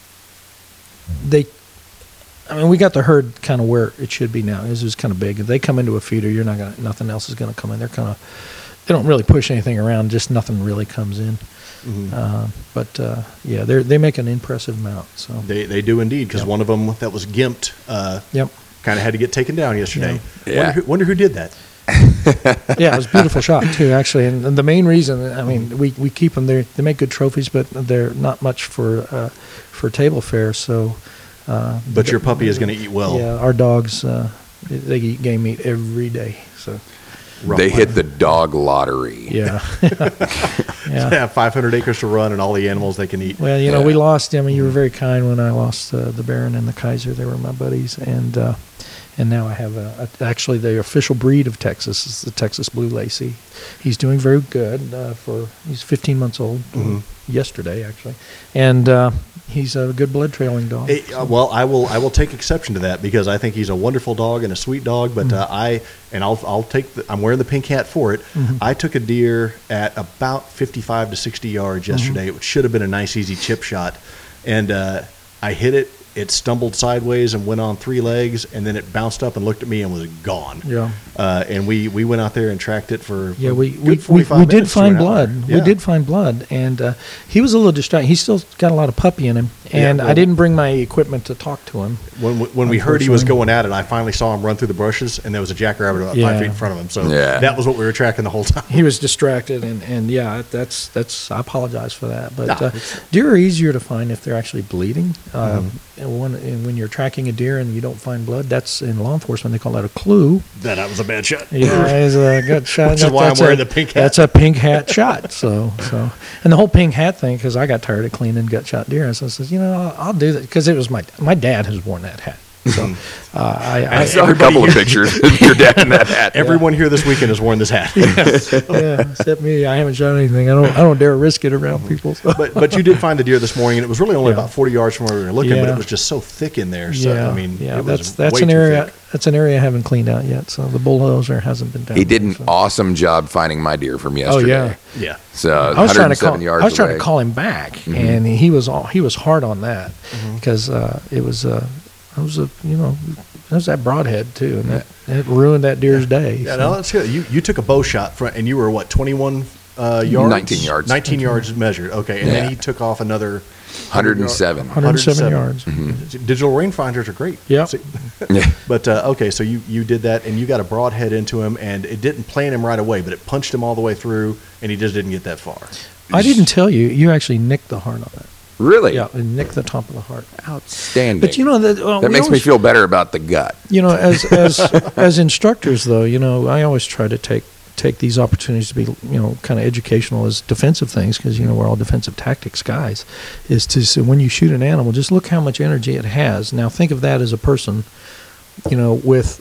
they, I mean, we got the herd kind of where it should be now. This is kind of big. If they come into a feeder, you're not going to, nothing else is going to come in. They're kind of, they don't really push anything around, just nothing really comes in. Mhm. Uh, but, uh, yeah, they they make an impressive mount. So, They they do indeed, because Yep. one of them that was gimped uh, yep. kind of had to get taken down yesterday. Yeah. Yeah. Wonder, who, wonder who did that. Yeah, it was a beautiful shot too, actually. And, and the main reason, I mean, we, we keep them. They they make good trophies, but they're not much for uh, for table fare. So, uh, But your puppy is going to eat well. yeah, our dogs uh, they eat game meat every day. So, Rough They life. hit the dog lottery. yeah, yeah. They have five hundred acres to run and all the animals they can eat. Well, you know, we Yeah. lost. I mean, you were very kind when I lost uh, the Baron and the Kaiser. They were my buddies, and uh, and now I have a, a, actually the official breed of Texas is the Texas Blue Lacy. He's doing very good uh, for he's fifteen months old. Mhm. Yesterday, actually, and uh, he's a good blood trailing dog. Hey, uh, well, I will. I will take exception to that because I think he's a wonderful dog and a sweet dog. But uh, I and I'll I'll take. The, I'm wearing the pink hat for it. I took a deer at about fifty-five to sixty yards yesterday. It should have been a nice easy chip shot, and uh, I hit it it stumbled sideways and went on three legs, and then it bounced up and looked at me and was gone. Yeah. Uh, and we, we went out there and tracked it for Yeah, for we good we, we, forty-five we did minutes to find an hour. blood. Yeah. We did find blood, and uh, he was a little distracted. He's still got a lot of puppy in him, and Yeah, I well- didn't bring my equipment to talk to him. When we- when we heard he was Unfortunately. going at it, I finally saw him run through the bushes, and there was a jackrabbit about Yeah. five feet in front of him. So Yeah. that was what we were tracking the whole time. He was distracted, and, and yeah, that's that's. I apologize for that, but No, uh, it's- deer are easier to find if they're actually bleeding. Mm-hmm. Um, and when and when you're tracking a deer and you don't find blood, that's in law enforcement they call that a clue. That, that was a bad shot. Yeah, it's a good shot. Which is why I'm That's wearing a- the pink hat. That's a pink hat shot. So, so, and the whole pink hat thing, because I got tired of cleaning gut shot deer, and so I says, you know, I'll, I'll do that because it was my my dad has worn that hat. So, uh, I, I, I saw a couple of pictures of your dad in that hat. Everyone here this weekend has worn this hat. yeah, except me, I haven't shot anything. I don't I don't dare risk it around people. So. But but you did find the deer this morning, and it was really only Yeah. about forty yards from where we were looking, but Yeah. it was just so thick in there. So yeah, I mean, yeah, it was that's that's way an too area thick. that's an area I haven't cleaned out yet. So the bulldozer hasn't been done. He did an so. awesome job finding my deer from Oh yesterday. yeah. Yeah. So I was trying to call. one hundred seven yards I was trying away. to call him back, Mm-hmm. and he was all, he was hard on that because uh, it was uh, it was a you know it was that broadhead too, and that it ruined that deer's day. Yeah, so. no, that's good. You you took a bow shot from, and you were what twenty-one uh, yards, nineteen yards. nineteen yards measured. Okay, and Yeah. then he took off another one hundred seven. one hundred seven yards. Mm-hmm. Digital rangefinders are great. Yep. See- Yeah. But uh, okay, so you you did that, and you got a broadhead into him, and it didn't plant him right away, but it punched him all the way through, and he just didn't get that far. I didn't tell you. You actually nicked the heart on that. Really? Yeah, and nicked the top of the heart. Outstanding. But you know that well, that we makes me always- feel better about the gut. You know, as as as instructors, though, you know, I always try to take take these opportunities to be, you know, kind of educational as defensive things, because you know we're all defensive tactics guys. Is to say when you shoot an animal, just look how much energy it has. Now think of that as a person, you know, with,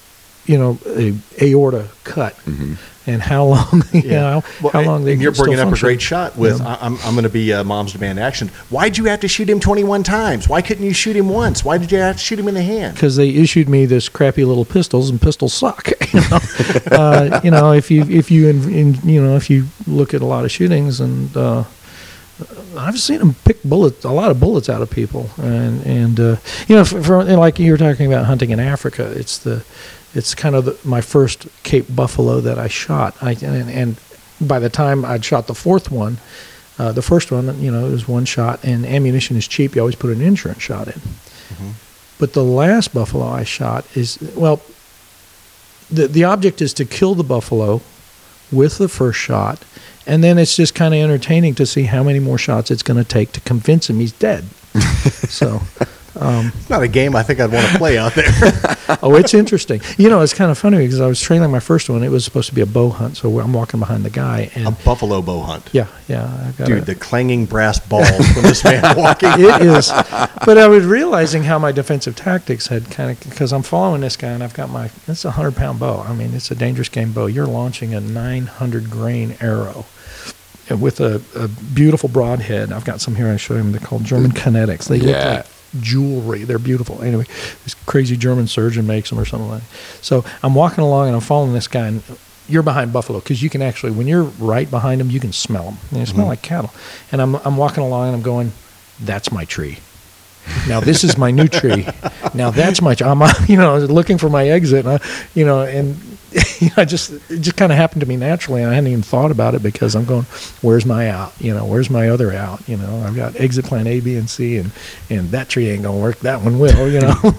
you know, a aorta cut, Mm-hmm. and how long, you know, Well, how long and they you're can bringing still up a function. great shot with Yeah. I- I'm I'm going to be uh, Mom's Demand Action. Why'd you have to shoot him twenty-one times? Why couldn't you shoot him once? Why did you have to shoot him in the hand? Because they issued me this crappy little pistols, and pistols suck. You know, uh, you know if you if you in, in, you know if you look at a lot of shootings, and uh, I've seen them pick bullets, a lot of bullets out of people, and and uh, you know, for, for like you were talking about hunting in Africa, it's the it's kind of the, my first Cape buffalo that I shot. I and, and by the time I'd shot the fourth one. Uh, the first one, you know, it was one shot, and ammunition is cheap. You always put an insurance shot in. But the last buffalo I shot is, well, the the object is to kill the buffalo with the first shot, and then it's just kind of entertaining to see how many more shots it's going to take to convince him he's dead. So, um, It's not a game I think I'd want to play out there. oh, it's interesting. You know, it's kind of funny because I was trailing my first one. It was supposed to be a bow hunt, so I'm walking behind the guy, a and buffalo bow hunt. yeah, yeah, I got Dude, a- the clanging brass balls from this man walking. it is. But I was realizing how my defensive tactics had kind of, because I'm following this guy and I've got my, it's a hundred pound bow. I mean, it's a dangerous game bow. You're launching a nine hundred grain arrow with a, a beautiful broadhead. I've got some here. I show him. They're called German Kinetics. They look Yeah. like jewelry. They're beautiful. Anyway, this crazy German surgeon makes them or something like that. So I'm walking along and I'm following this guy, and you're behind buffalo because you can actually, when you're right behind them, you can smell them. They smell like cattle. And I'm I'm walking along and I'm going, that's my tree. Now this is my new tree. Now that's my. I'm uh, you know looking for my exit. And I, you know and. You know, I just it just kind of happened to me naturally, and I hadn't even thought about it because I'm going, where's my out? You know, where's my other out? You know, I've got exit plan A, B, and C, and and that tree ain't gonna work. That one will. You know.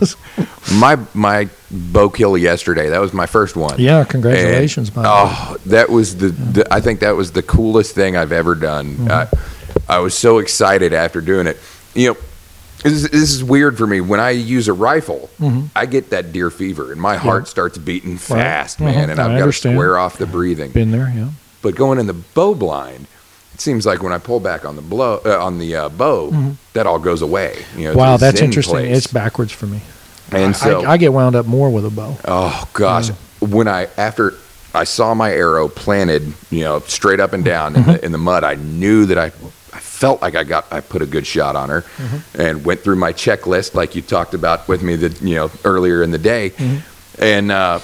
My my bow kill yesterday. That was my first one. Yeah, congratulations, And, by the oh, that was the, the. I think that was the coolest thing I've ever done. Mm-hmm. I, I was so excited after doing it. You know, this is, this is weird for me. When I use a rifle, Mm-hmm. I get that deer fever, and my heart starts beating fast, man. Mhm. And I I've got to understand. square off the breathing. Been there, yeah. But going in the bow blind, it seems like when I pull back on the blow uh, on the uh, bow, that all goes away. You know, Mm-hmm. Wow, it's that's in interesting. place. It's backwards for me. and I, so I, I get wound up more with a bow. oh gosh, when I after I saw my arrow planted, you know, straight up and down in, the, in the mud, I knew that I. I felt like I got I put a good shot on her, and went through my checklist like you talked about with me that you know earlier in the day, and uh,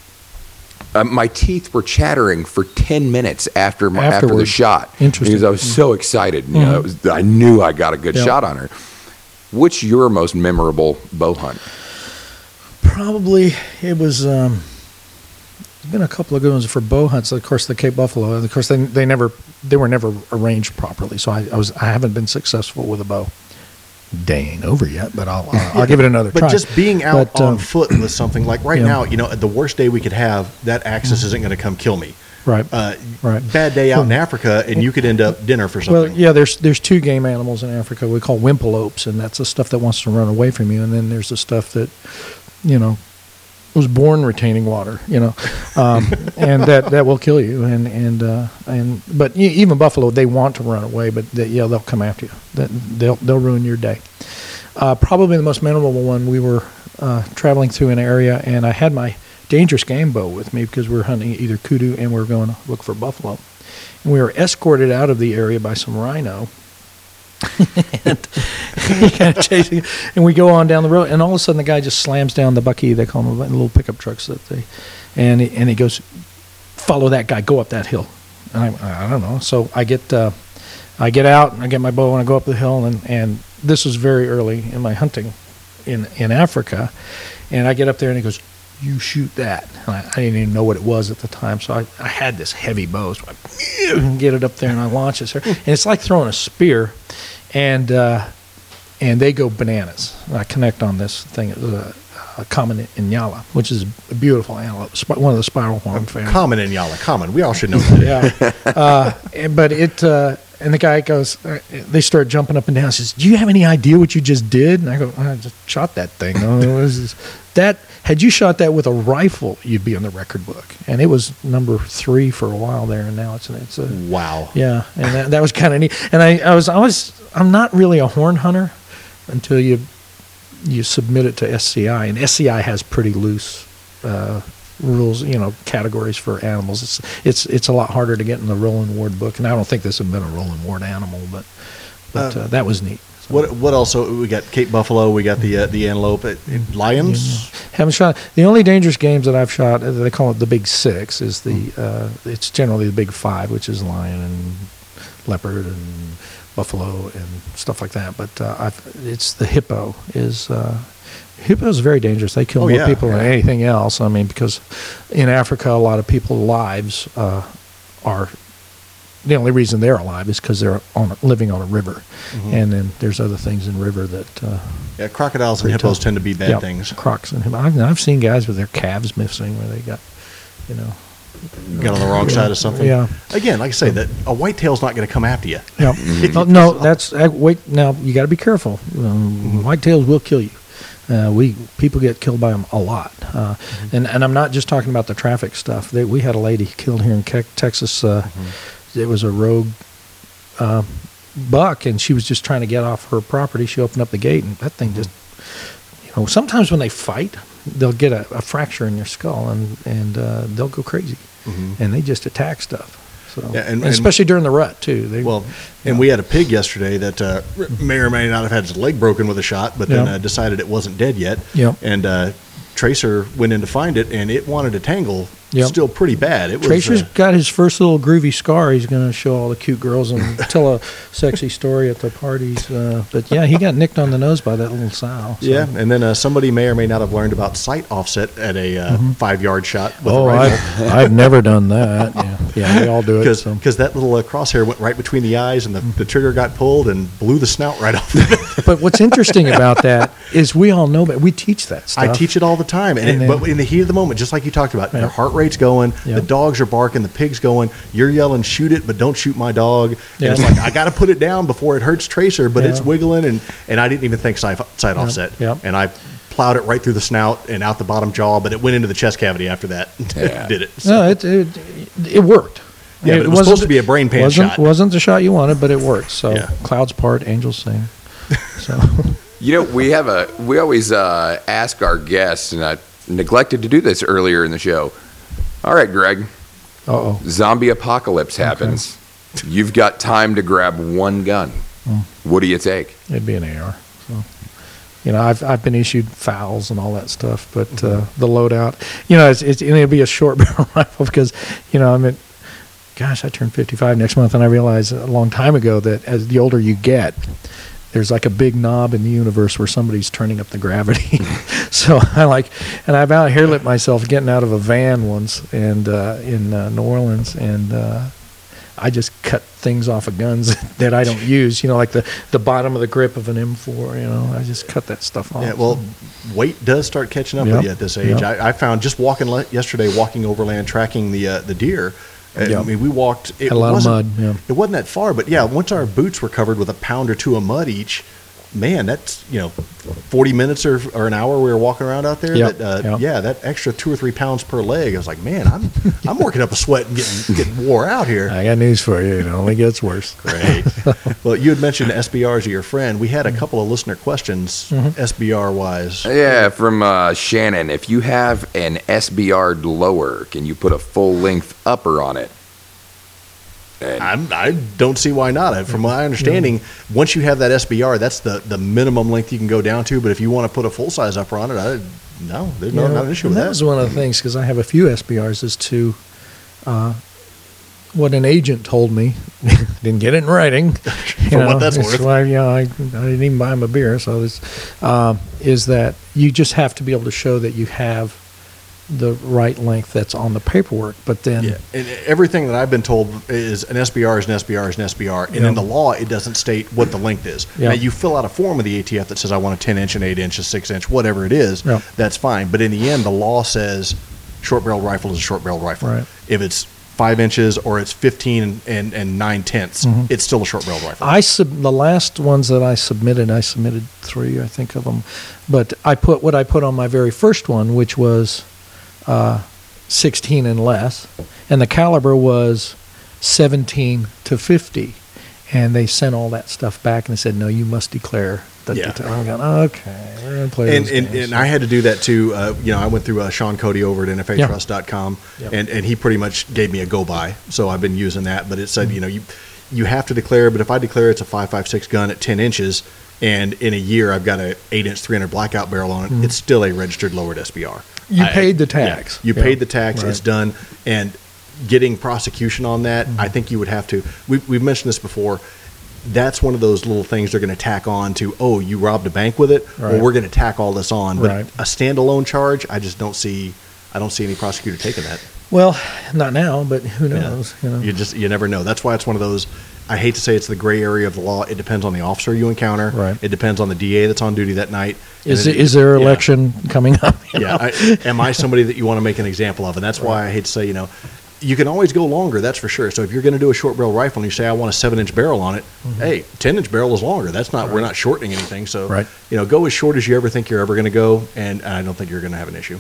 uh, my teeth were chattering for ten minutes after my, after the Afterwards. shot Interesting. because I was so excited. You know, it was, I knew I got a good Yep. shot on her, What's your most memorable bow hunt? Probably it was. Um, there's been a couple of good ones for bow hunts. Of course, the Cape Buffalo. Of course, they they never they were never arranged properly. So I, I was I haven't been successful with a bow. Day ain't over yet, but I'll I'll, I'll give it another But try. just being out But, on um, foot with something like right yeah. now, you know, the worst day we could have, that axis isn't going to come kill me. Right. Uh, Right. Bad day out in Well- Africa, and you could end up dinner for Well, something. yeah, there's there's two game animals in Africa we call wimpelopes, and that's the stuff that wants to run away from you, and then there's the stuff that, you know, was born retaining water, you know, um, and that, that will kill you, and and uh, and but e- even buffalo, they want to run away, but they, yeah, they'll come after you. That they'll they'll ruin your day. Uh, probably the most memorable one. We were uh, traveling through an area, and I had my dangerous game bow with me because we were hunting either kudu and we were going to look for buffalo. And we were escorted out of the area by some rhino. and, kind of chasing, and we go on down the road, and all of a sudden the guy just slams down the bucky. They call them little pickup trucks that they, and he, and he goes, "Follow that guy. Go up that hill." And I, I don't know. So I get uh, I get out and I get my bow and I go up the hill, and and this was very early in my hunting in in Africa, and I get up there and he goes, "You shoot that." And I, I didn't even know what it was at the time, so I, I had this heavy bow, so I get it up there and I launch it, and it's like throwing a spear, and uh, and they go bananas. And I connect on this thing. It was a, a common inyala, which is a beautiful antelope, sp- one of the spiral horn family. Common in Yala, common. We all should know that. Yeah, uh, and- but it. Uh, and the guy goes, uh, they start jumping up and down. Says, "Do you have any idea what you just did?" And I go, "I just shot that thing." Oh, it was that had you shot that with a rifle, you'd be on the record book. And it was number three for a while there, and now it's it's a Wow. yeah, and that, that was kind of neat. And I, I was I was I'm not really a horn hunter until you you submit it to S C I, and S C I has pretty loose uh, rules, you know, categories for animals. It's it's it's a lot harder to get in the Roland Ward book, and I don't think this had been a Roland Ward animal, but but Uh, uh, that was neat. So, What what else? We got Cape Buffalo. We got the uh, the antelope. Uh, lions. haven't shot the only dangerous games that I've shot. uh, They call it the Big Six. Is the Hmm. uh, it's generally the Big Five, which is lion and leopard and buffalo and stuff like that. But uh, I've, it's the hippo is. Uh, Hippo is very dangerous. They kill Oh, more yeah, people than yeah. anything else. I mean, because in Africa, a lot of people's lives uh, are the only reason they're alive is because they're on a, living on a river, Mhm. and then there's other things in river that. Uh, Yeah, crocodiles and Pretty hippos tough. tend to be bad yeah, things. Crocs and hippos. I've, I've seen guys with their calves missing where they got, you know. Got on the wrong side of something. Yeah. Again, like I say, that a whitetail's not going to come after you. Yeah. Oh, no, that's uh, wait. Now you got to be careful. Um, whitetails will kill you. Uh, we people get killed by them a lot, uh, and and I'm not just talking about the traffic stuff. They, we had a lady killed here in Ke- Texas. Uh, It was a rogue uh, buck, and she was just trying to get off her property. She opened up the gate, and that thing just, you know, sometimes when they fight, they'll get a, a fracture in your skull, and and uh, they'll go crazy, Mhm. and they just attack stuff. So, Yeah, and- and and- especially during the rut too. They, Well, you and know. we had a pig yesterday that uh, may or may not have had his leg broken with a shot, but then Yeah. uh, decided it wasn't dead yet. Yeah. And uh, Tracer went in to find it, and it wanted to tangle Yep. still pretty bad. It was. Tracer's uh, got his first little groovy scar. He's going to show all the cute girls and tell a sexy story at the parties. Uh, but yeah, he got nicked on the nose by that little sow. so. Yeah, and then uh, somebody may or may not have learned about sight offset at a uh, five-yard shot with Oh, a rifle. I've, I've never done that. Yeah, yeah, we all do it. Because So. that little uh, crosshair went right between the eyes, and the, the trigger got pulled and blew the snout right off. But what's interesting about that is we all know that we teach that stuff. I teach it all the time, and, And it, then- but in the heat of the moment, just like you talked about, Yeah. your heart rate's going, Yeah. the dogs are barking, the pig's going, you're yelling, "Shoot it, but don't shoot my dog." And Yeah. it's like I got to put it down before it hurts Tracer, but Yeah. it's wiggling, and and I didn't even think side, side offset, yeah. and I plowed it right through the snout and out the bottom jaw, but it went into the chest cavity after that. Yeah. Did it? So- No, it it, it worked. Yeah, but it was wasn't- supposed to be a brain pan wasn't, shot. Wasn't the shot you wanted, but it worked. So Yeah. clouds part, angels sing. So You know, we have a we always uh, ask our guests, and I neglected to do this earlier in the show. All right, Greg, uh oh. zombie apocalypse happens. You've got time to grab one gun. Hmm. What do you take? It'd be an A R. So, you know, I've I've been issued fouls and all that stuff, but uh, the loadout, you know, it's, it's and it'll be a short barrel rifle because, you know, I mean, gosh, I turned fifty-five next month, and I realized a long time ago that as the older you get, there's like a big knob in the universe where somebody's turning up the gravity. So I like, and I've out here lit myself getting out of a van once and uh, in uh, New Orleans, and uh, I just cut things off of guns that I don't use. You know, like the, the bottom of the grip of an M four. You know, I just cut that stuff off. Yeah, well, weight does start catching up Yep. with you at this age. Yep. I, I found just walking le- yesterday, walking overland, tracking the uh, the deer. uh, Yep. I mean, we walked. It Had a lot of wasn't- mud, yeah. It wasn't that far, but yeah, once our boots were covered with a pound or two of mud each, man, that's you know, forty minutes or, or an hour we were walking around out there. Yep. That uh, Yep. yeah, that extra two or three pounds per leg. I was like, man, I'm I'm working up a sweat and getting getting wore out here. I got news for you. It only gets worse. Great. Well, you had mentioned S B Rs are your friend. We had a couple of listener questions, Mm-hmm. S B R wise. Yeah, from uh, Shannon. If you have an S B R lower, can you put a full length upper on it? And I'm, I don't see why not. From my understanding, once you have that S B R, that's the, the minimum length you can go down to. But if you want to put a full size upper on it, I, no, there's no, You know, not an issue and with that that. was one of the things, because I have a few S B Rs, as to uh, what an agent told me. Didn't get it in writing. For what that's it's worth. Why, you know, I, I didn't even buy him a beer. So this um, is that you just have to be able to show that you have the right length that's on the paperwork. But then, Yeah, and everything that I've been told is an S B R is an S B R is an S B R, and Yeah. in the law it doesn't state what the length is. Yeah. Now you fill out a form with the A T F that says I want a ten inch, an eight inch, a six inch, whatever it is. Yeah. That's fine. But in the end, the law says short barreled rifle is a short barreled rifle. Right. If it's five inches or it's fifteen and and, and nine tenths, Mhm. it's still a short barreled rifle. I sub the last ones that I submitted, I submitted three, I think, of them. But I put what I put on my very first one, which was uh, sixteen and less, and the caliber was seventeen to fifty. And they sent all that stuff back and they said, no, you must declare. The Yeah. detail. I'm going, okay, we're going to play and, those and, games. and I had to do that too. Uh, you know, I went through uh, Sean Cody over at N F A Yeah. Trust dot com, Yep. and, and he pretty much gave me a go by. So I've been using that. But it said, Mm-hmm. you know, you you have to declare. But if I declare it's a five five six gun at ten inches, and in a year I've got a eight inch three hundred blackout barrel on it, Mhm. it's still a registered lowered S B R. You I- paid the yeah, tax. you Yeah. paid the tax. Right. It's done. And getting prosecution on that, Mm-hmm. I think you would have to. We, we've mentioned this before. That's one of those little things they're going to tack on to, oh, you robbed a bank with it? Well, Right. we're going to tack all this on. But Right. a standalone charge, I just don't see I don't see any prosecutor taking that. Well, not now, but who Yeah. knows? You know? You just you never know. That's why it's one of those, I hate to say it's the gray area of the law. It depends on the officer you encounter. Right. It depends on the D A that's on duty that night. And Is, then- is there yeah. election coming up? You Yeah. know? I, am I somebody that you want to make an example of? And that's why I hate to say, you know, you can always go longer, that's for sure. So if you're going to do a short barrel rifle and you say I want a seven inch barrel on it, hey, ten inch barrel is longer. That's not we're not shortening anything. So Right. you know, go as short as you ever think you're ever going to go, and I don't think you're going to have an issue.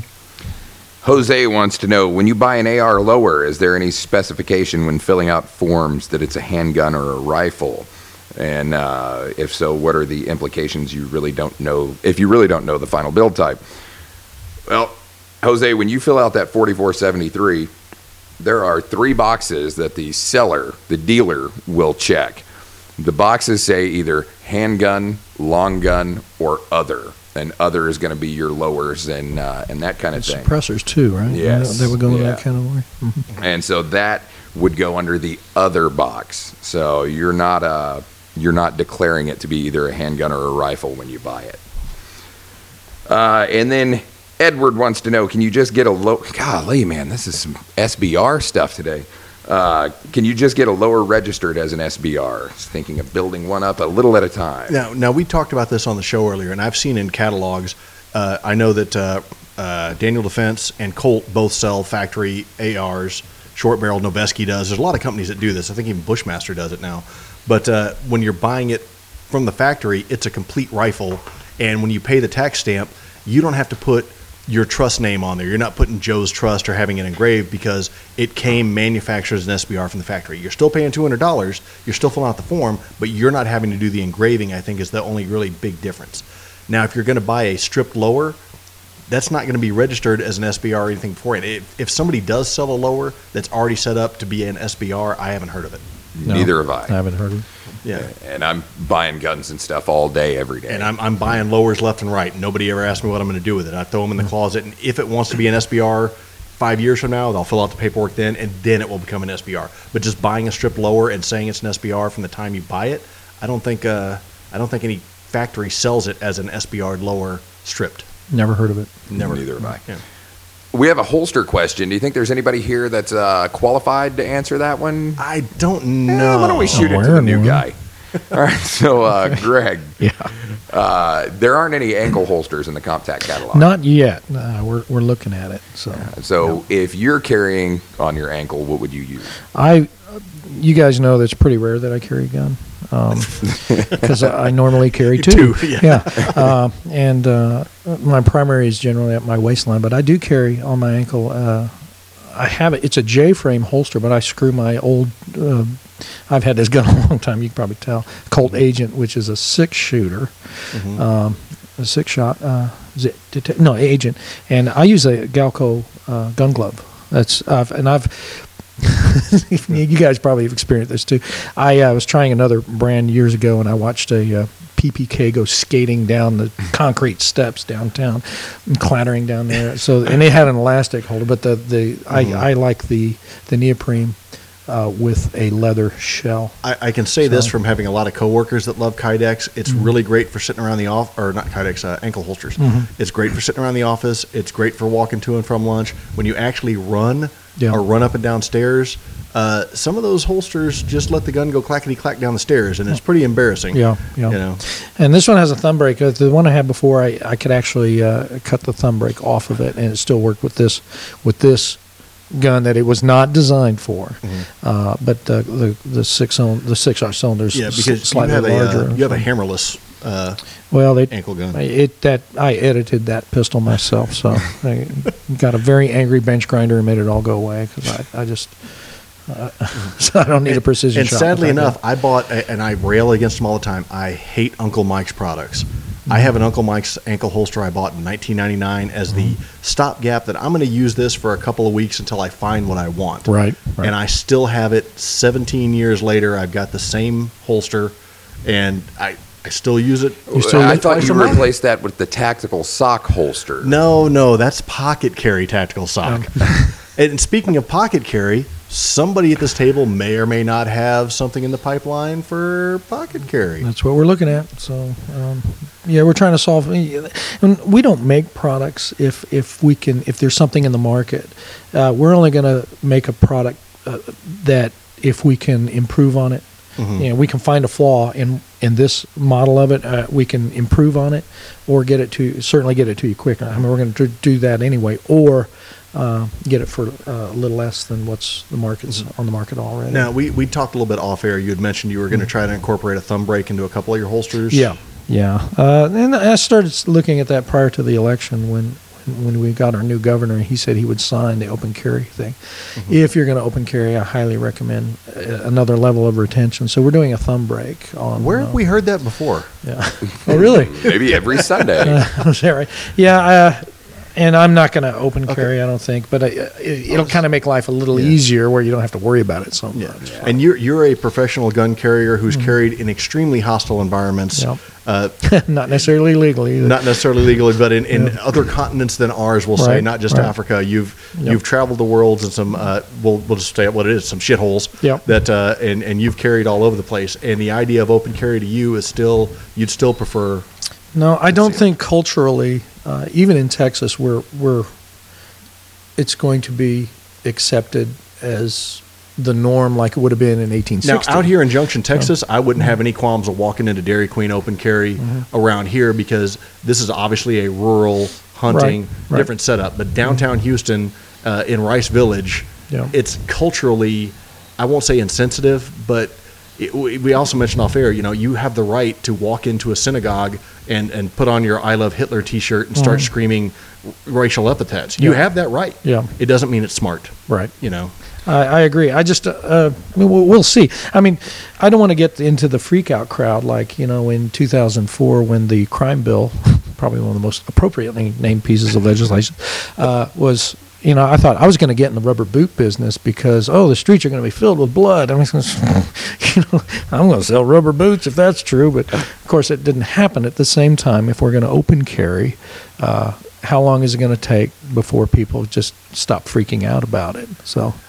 Jose wants to know, when you buy an A R lower, is there any specification when filling out forms that it's a handgun or a rifle? And uh, if so, what are the implications you really don't know, if you really don't know the final build type? Well, Jose, when you fill out that forty-four seventy-three, there are three boxes that the seller, the dealer, will check. The boxes say either handgun, long gun, or other. And other is going to be your lowers and uh, and that kind of thing. Suppressors too, right? Yes. They were going Yeah. that kind of way. Mhm. And so that would go under the other box. So you're not uh you're not declaring it to be either a handgun or a rifle when you buy it. Uh, and then Edward wants to know, can you just get a low? Golly, man, this is some S B R stuff today. Uh, can you just get a lower registered as an S B R? Just thinking of building one up a little at a time. Now, now we talked about this on the show earlier, and I've seen in catalogs. Uh, I know that uh, uh, Daniel Defense and Colt both sell factory A Rs. Short barrel Noveske does. There's a lot of companies that do this. I think even Bushmaster does it now. But uh, when you're buying it from the factory, it's a complete rifle, and when you pay the tax stamp, you don't have to put your trust name on there. You're not putting Joe's Trust or having it engraved because it came manufactured as an S B R from the factory. You're still paying two hundred dollars. You're still filling out the form, but you're not having to do the engraving, I think, is the only really big difference. Now, if you're going to buy a stripped lower, that's not going to be registered as an S B R or anything for it. If, if somebody does sell a lower that's already set up to be an S B R, I haven't heard of it. No, Neither have I. I haven't heard of it. Yeah. And I'm buying guns and stuff all day, every day. And I'm, I'm buying lowers left and right. Nobody ever asked me what I'm going to do with it. I throw them in the closet, and if it wants to be an S B R five years from now, they'll fill out the paperwork then, and then it will become an S B R. But just buying a strip lower and saying it's an S B R from the time you buy it, I don't think uh, I don't think any factory sells it as an S B R lower stripped. Never heard of it. Never. Neither have I. Yeah. We have a holster question. Do you think there's anybody here that's uh, qualified to answer that one? I don't Eh, know. why don't we shoot it to the wearing new one. guy? All right, so uh, Greg, Yeah. uh, there aren't any ankle holsters in the CompTac catalog. Not yet. Uh, we're we're looking at it. So So if you're carrying on your ankle, what would you use? I, you guys know that it's pretty rare that I carry a gun, because I, I normally carry two. Two, yeah. Uh, and uh, my primary is generally at my waistline, but I do carry on my ankle. Uh, I have it. It's a J-frame holster, but I screw my old. Uh, I've had this gun a long time. You can probably tell. Colt Agent, which is a six-shooter, Mhm. um, a six-shot. Uh, zit, det- no, Agent, and I use a Galco uh, gun glove. That's uh, and I've. You guys probably have experienced this too. I uh, was trying another brand years ago, and I watched a uh, P P K go skating down the concrete steps downtown, and clattering down there. So, and they had an elastic holder, but the the Mhm. I, I like the the neoprene uh, with a leather shell. I, I can say this So- from having a lot of coworkers that love Kydex. It's Mhm. really great for sitting around the office, or not Kydex, uh, ankle holsters. Mhm. It's great for sitting around the office. It's great for walking to and from lunch. When you actually run Yeah. or run up and down stairs, uh, some of those holsters just let the gun go clackety clack down the stairs, and it's pretty embarrassing. Yeah, yeah. You know, And this one has a thumb brake. Uh, The one I had before, I, I could actually uh, cut the thumb brake off of it, and it still worked with this with this gun that it was not designed for. Mhm. Uh, but the the the six cylind- the six R cylinders, yeah, s- because you slightly have a larger. uh, you have a hammerless uh, well, they ankle gun. it that I edited that pistol myself, so I got a very angry bench grinder and made it all go away because I I just. Uh, so I don't need a precision And shot. sadly with that enough, gun. I bought, a, and I rail against them all the time. I hate Uncle Mike's products. I have an Uncle Mike's ankle holster I bought in nineteen ninety-nine as the stopgap that I'm going to use this for a couple of weeks until I find what I want. Right, right. And I still have it seventeen years later. I've got the same holster, and I, I still use it. You still I use- thought twice you a month. replaced that with the tactical sock holster. No, no, that's pocket carry tactical sock. And speaking of pocket carry, somebody at this table may or may not have something in the pipeline for pocket carry. That's what we're looking at. So, um, yeah, we're trying to solve. And we don't make products if if we can if there's something in the market. Uh, we're only going to make a product uh, that if we can improve on it. Mhm. You know, we can find a flaw in in this model of it. Uh, we can improve on it, or get it to certainly get it to you quicker. I mean, we're going to do that anyway, or uh, get it for uh, a little less than what's the market's on the market already. Now, we, we talked a little bit off air. You had mentioned you were going to try to incorporate a thumb brake into a couple of your holsters. Yeah, yeah. Uh, and I started looking at that prior to the election when when we got our new governor. He said he would sign the open carry thing. Mm-hmm. If you're going to open carry, I highly recommend uh, another level of retention. So we're doing a thumb brake on. Where uh, have we heard that before? Yeah. Oh, really? Maybe every Sunday. Uh, is that right? Yeah. Uh, and I'm not going to open carry, I don't think, but I, it, it'll kind of make life a little Yeah. easier where you don't have to worry about it so much. Yeah. And you're you're a professional gun carrier who's carried in extremely hostile environments. Yep. Uh, Not necessarily legally either. not necessarily legally, but in, in Yeah. other continents than ours, we'll say, Right, not just right. Africa. You've Yep. you've traveled the world in some, uh, we'll we'll just say what it is, some shitholes. Yep. That uh, and and you've carried all over the place. And the idea of open carry to you is still, you'd still prefer. No, I don't see. think culturally, uh, even in Texas, we're we're it's going to be accepted as the norm, like it would have been in eighteen Now, sixty. out here in Junction, Texas, I wouldn't have any qualms of walking into Dairy Queen open carry Mm-hmm. around here because this is obviously a rural hunting, Right, right. different setup. But downtown Houston, uh, in Rice Village, Yeah. it's culturally, I won't say insensitive, but it, we we also mentioned off air, you know, you have the right to walk into a synagogue and, and put on your I Love Hitler t-shirt and start Mhm. screaming racial epithets. You Yeah. have that right. Yeah. It doesn't mean it's smart, Right. you know. I, I agree. I just, uh, I mean, we'll, we'll see. I mean, I don't want to get into the freak out crowd like, you know, in two thousand four when the crime bill, probably one of the most appropriately named pieces of legislation, uh, was, you know, I thought I was going to get in the rubber boot business because, oh, the streets are going to be filled with blood. I'm just going to, you know, I'm going to sell rubber boots if that's true. But of course, it didn't happen. At the same time, if we're going to open carry, uh, how long is it going to take before people just stop freaking out about it? So.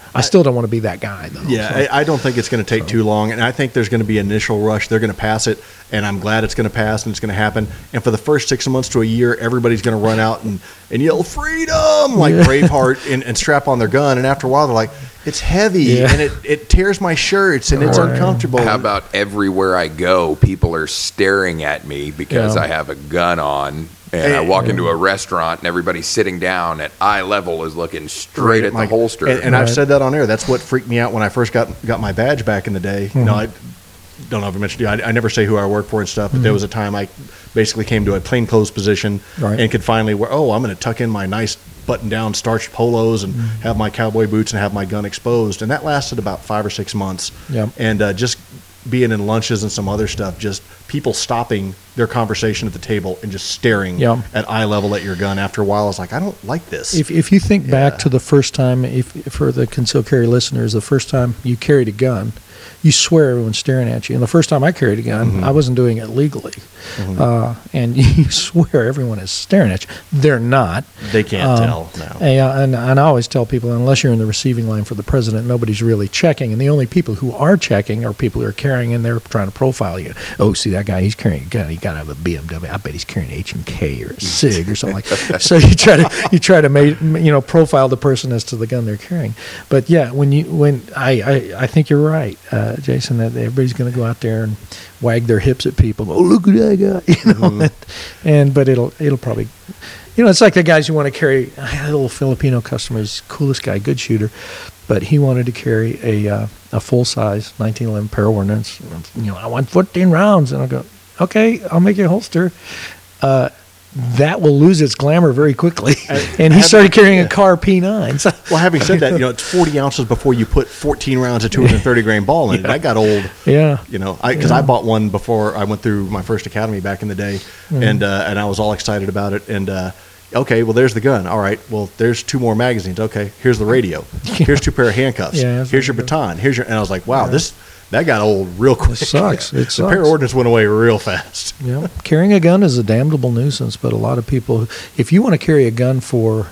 I still don't want to be that guy, though. Yeah, so. I, I don't think it's going to take too long, and I think there's going to be an initial rush. They're going to pass it, and I'm glad it's going to pass and it's going to happen. And for the first six months to a year, everybody's going to run out and, and yell freedom like Yeah. Braveheart and, and strap on their gun. And after a while, they're like, it's heavy Yeah. and it, it tears my shirts and it's Right. uncomfortable. How about everywhere I go, people are staring at me because Yeah. I have a gun on, and I Hey, walk into a restaurant and everybody sitting down at eye level is looking straight at the my- holster. And, and I've Right. said that on air. That's what freaked me out when I first got got my badge back in the day. You know, I don't know if I mentioned to you, I, I never say who I work for and stuff, but there was a time I basically came to a plainclothes position Right. and could finally wear, oh, I'm going to tuck in my nice button-down starched polos and have my cowboy boots and have my gun exposed. And that lasted about five or six months. Yep. And uh, just being in lunches and some other stuff, just people stopping their conversation at the table and just staring Yep. at eye level at your gun. After a while, I was like, I don't like this. If if you think Yeah. back to the first time, if for the concealed carry listeners, the first time you carried a gun, you swear everyone's staring at you. And the first time I carried a gun, Mm-hmm. I wasn't doing it legally, uh, and you swear everyone is staring at you. They're not. They can't Um, tell now. And, uh, and, and I always tell people, unless you're in the receiving line for the president, nobody's really checking. And the only people who are checking are people who are carrying, and they're trying to profile you. Oh, see that guy? He's carrying a gun. He got to have a B M W. I bet he's carrying H and K or a Sig or something like that. So you try to you try to make, you know profile the person as to the gun they're carrying. But yeah, when you when I I, I think you're right, uh, Jason, that everybody's going to go out there and wag their hips at people. Oh, look at that guy, you know. Mm-hmm. And, and but it'll it'll probably. You know, it's like the guys who want to carry. I had a little Filipino customer, he's the coolest guy, good shooter, but he wanted to carry a uh, a full size nineteen eleven Para Ordnance. You know, I want fourteen rounds, and I go, okay, I'll make you a holster. Uh, that will lose its glamour very quickly, and he started carrying a Car P nine. So, Well, having said that, you know, it's forty ounces before you put fourteen rounds of two hundred thirty grain ball in it. That got old. yeah, You know, because I, bought one before I went through my first academy back in the day, Mm-hmm. and uh, and I was all excited about it. And uh, okay, well, there's the gun. All right, well, there's two more magazines. Okay, here's the radio. Here's two pair of handcuffs. Yeah, that's here's your what I baton. Here's your. And I was like, wow, this that got old real quick. sucks. It The pair of sucks. ordnance went away real fast. Yeah, carrying a gun is a damnable nuisance, but a lot of people, if you want to carry a gun for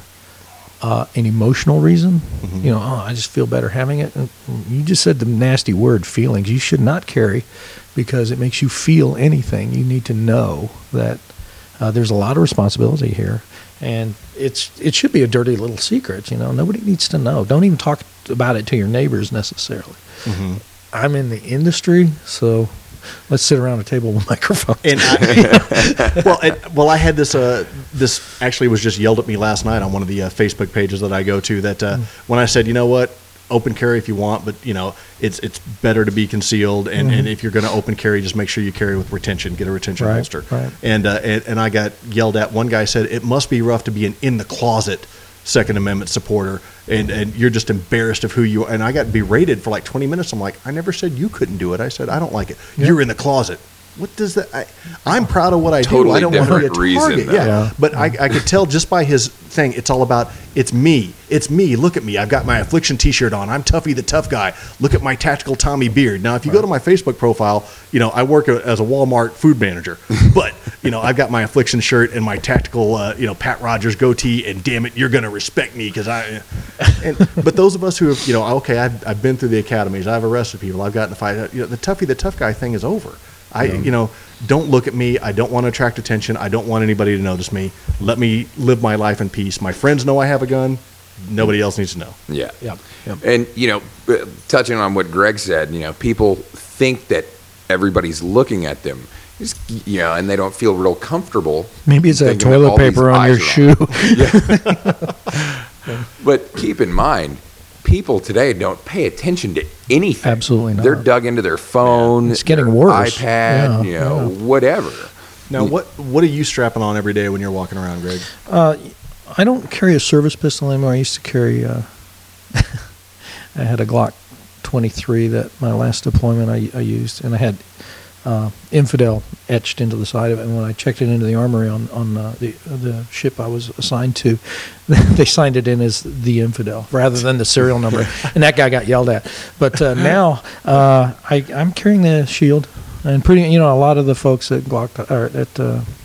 uh, an emotional reason, Mm-hmm. you know, oh, I just feel better having it. And you just said the nasty word, feelings. You should not carry because it makes you feel anything. You need to know that uh, there's a lot of responsibility here, and it's it should be a dirty little secret. You know, nobody needs to know. Don't even talk about it to your neighbors necessarily. Mm-hmm. I'm in the industry, so let's sit around a table with microphones. And I, well, it, well, I had this. Uh, this actually was just yelled at me last night on one of the uh, Facebook pages that I go to. That uh, when I said, you know what, open carry if you want, but you know, it's it's better to be concealed. And, and if you're going to open carry, just make sure you carry with retention. Get a retention Right, holster. right. And, uh, and and I got yelled at. One guy said it must be rough to be an in the closet Second Amendment supporter, and, and you're just embarrassed of who you are. And I got berated for like twenty minutes. I'm like, I never said you couldn't do it. I said, I don't like it. Yeah. You're in the closet. What does that? I, I'm proud of what I do. Totally I don't want to be a different reason, target. though. Yeah. Yeah. But I, I could tell just by his thing, it's all about, it's me. It's me. Look at me. I've got my Affliction t-shirt on. I'm Tuffy the Tough Guy. Look at my Tactical Tommy beard. Now, if you go to my Facebook profile, you know, I work a, as a Walmart food manager. But, you know, I've got my Affliction shirt and my tactical, uh, you know, Pat Rogers goatee, and damn it, you're going to respect me because I. And, but those of us who have, you know, okay, I've, I've been through the academies. I've arrested people. I've gotten to fight. You know, the Tuffy the Tough Guy thing is over. I, you know, don't look at me. I don't want to attract attention. I don't want anybody to notice me. Let me live my life in peace. My friends know I have a gun. Nobody else needs to know. Yeah. Yep, yep. And, you know, uh, touching on what Greg said, you know, people think that everybody's looking at them, just, you know, and they don't feel real comfortable. Maybe it's that thinking that toilet all these paper on your eyes shoe. are on. But keep in mind, people today don't pay attention to anything. Absolutely not. They're dug into their phone, It's getting their worse. iPad, Yeah, you know, yeah. whatever. Now, what what are you strapping on every day when you're walking around, Greg? Uh, I don't carry a service pistol anymore. I used to carry. Uh, I had a Glock twenty-three that my last deployment I, I used, and I had uh, infidel etched into the side of it. And when I checked it into the armory on on uh, the the ship I was assigned to, they signed it in as the infidel rather than the serial number, and that guy got yelled at. But uh, now uh, I, I'm carrying the shield, and pretty you know a lot of the folks at Glock or at uh,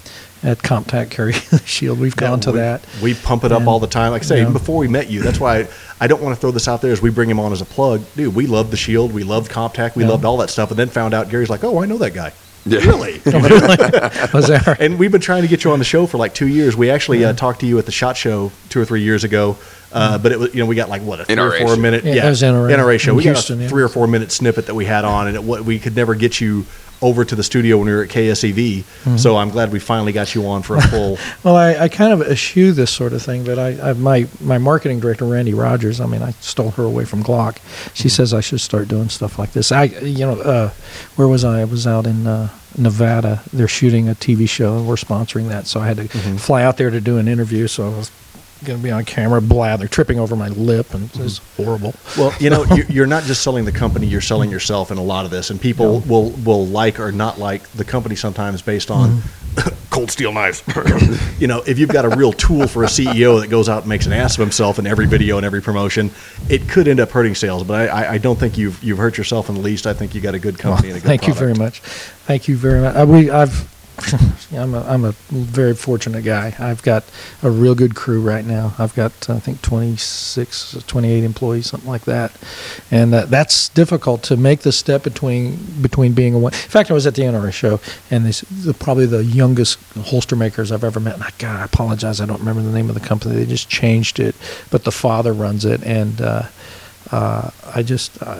at CompTac carry the Shield. We've gone to we, that. We pump it up And, all the time. Like I say, yeah. even before we met you, that's why I, I don't want to throw this out there as we bring him on as a plug. Dude, we loved the Shield. We loved CompTac. We Yeah. loved all that stuff. And then found out Gary's like, oh, I know that guy. Yeah. Really? Oh, really? Was that right? And we've been trying to get you on the show for like two years. We actually uh, talked to you at the SHOT Show two or three years ago. Uh, but it was, you know, we got like what a three N R A or four show. minute, Yeah, yeah, that was N R A. N R A show. In We Houston, got a yeah. three or four minute snippet that we had on, and it, what we could never get you over to the studio when we were at K S E V. Mm-hmm. So I'm glad we finally got you on for a full. Well, I, I kind of eschew this sort of thing, but I, I my my marketing director, Randy Rogers. I mean, I stole her away from Glock. She says I should start doing stuff like this. I, you know, uh, where was I? I was out in uh, Nevada. They're shooting a T V show, and we're sponsoring that. So I had to fly out there to do an interview. So I was going to be on camera, blather, tripping over my lip, and it was horrible. Well, you know, you- you're not just selling the company; you're selling yourself in a lot of this, and people will will like or not like the company sometimes based on cold steel knives. You know, if you've got a real tool for a C E O that goes out and makes an ass of himself in every video and every promotion, it could end up hurting sales. But I, I- I don't think you've you've hurt yourself in the least. I think you got a good company and a good Thank you product. very much. Thank you very much. Uh, we, I've, I'm a, I'm a very fortunate guy. I've got a real good crew right now. I've got, I think, twenty-six, twenty-eight employees, something like that. And uh, that's difficult to make the step between between being a one. In fact, I was at the N R A show, and this the, probably the youngest holster makers I've ever met. And I, God, I apologize, I don't remember the name of the company. They just changed it, but the father runs it, and uh, uh, I just. Uh,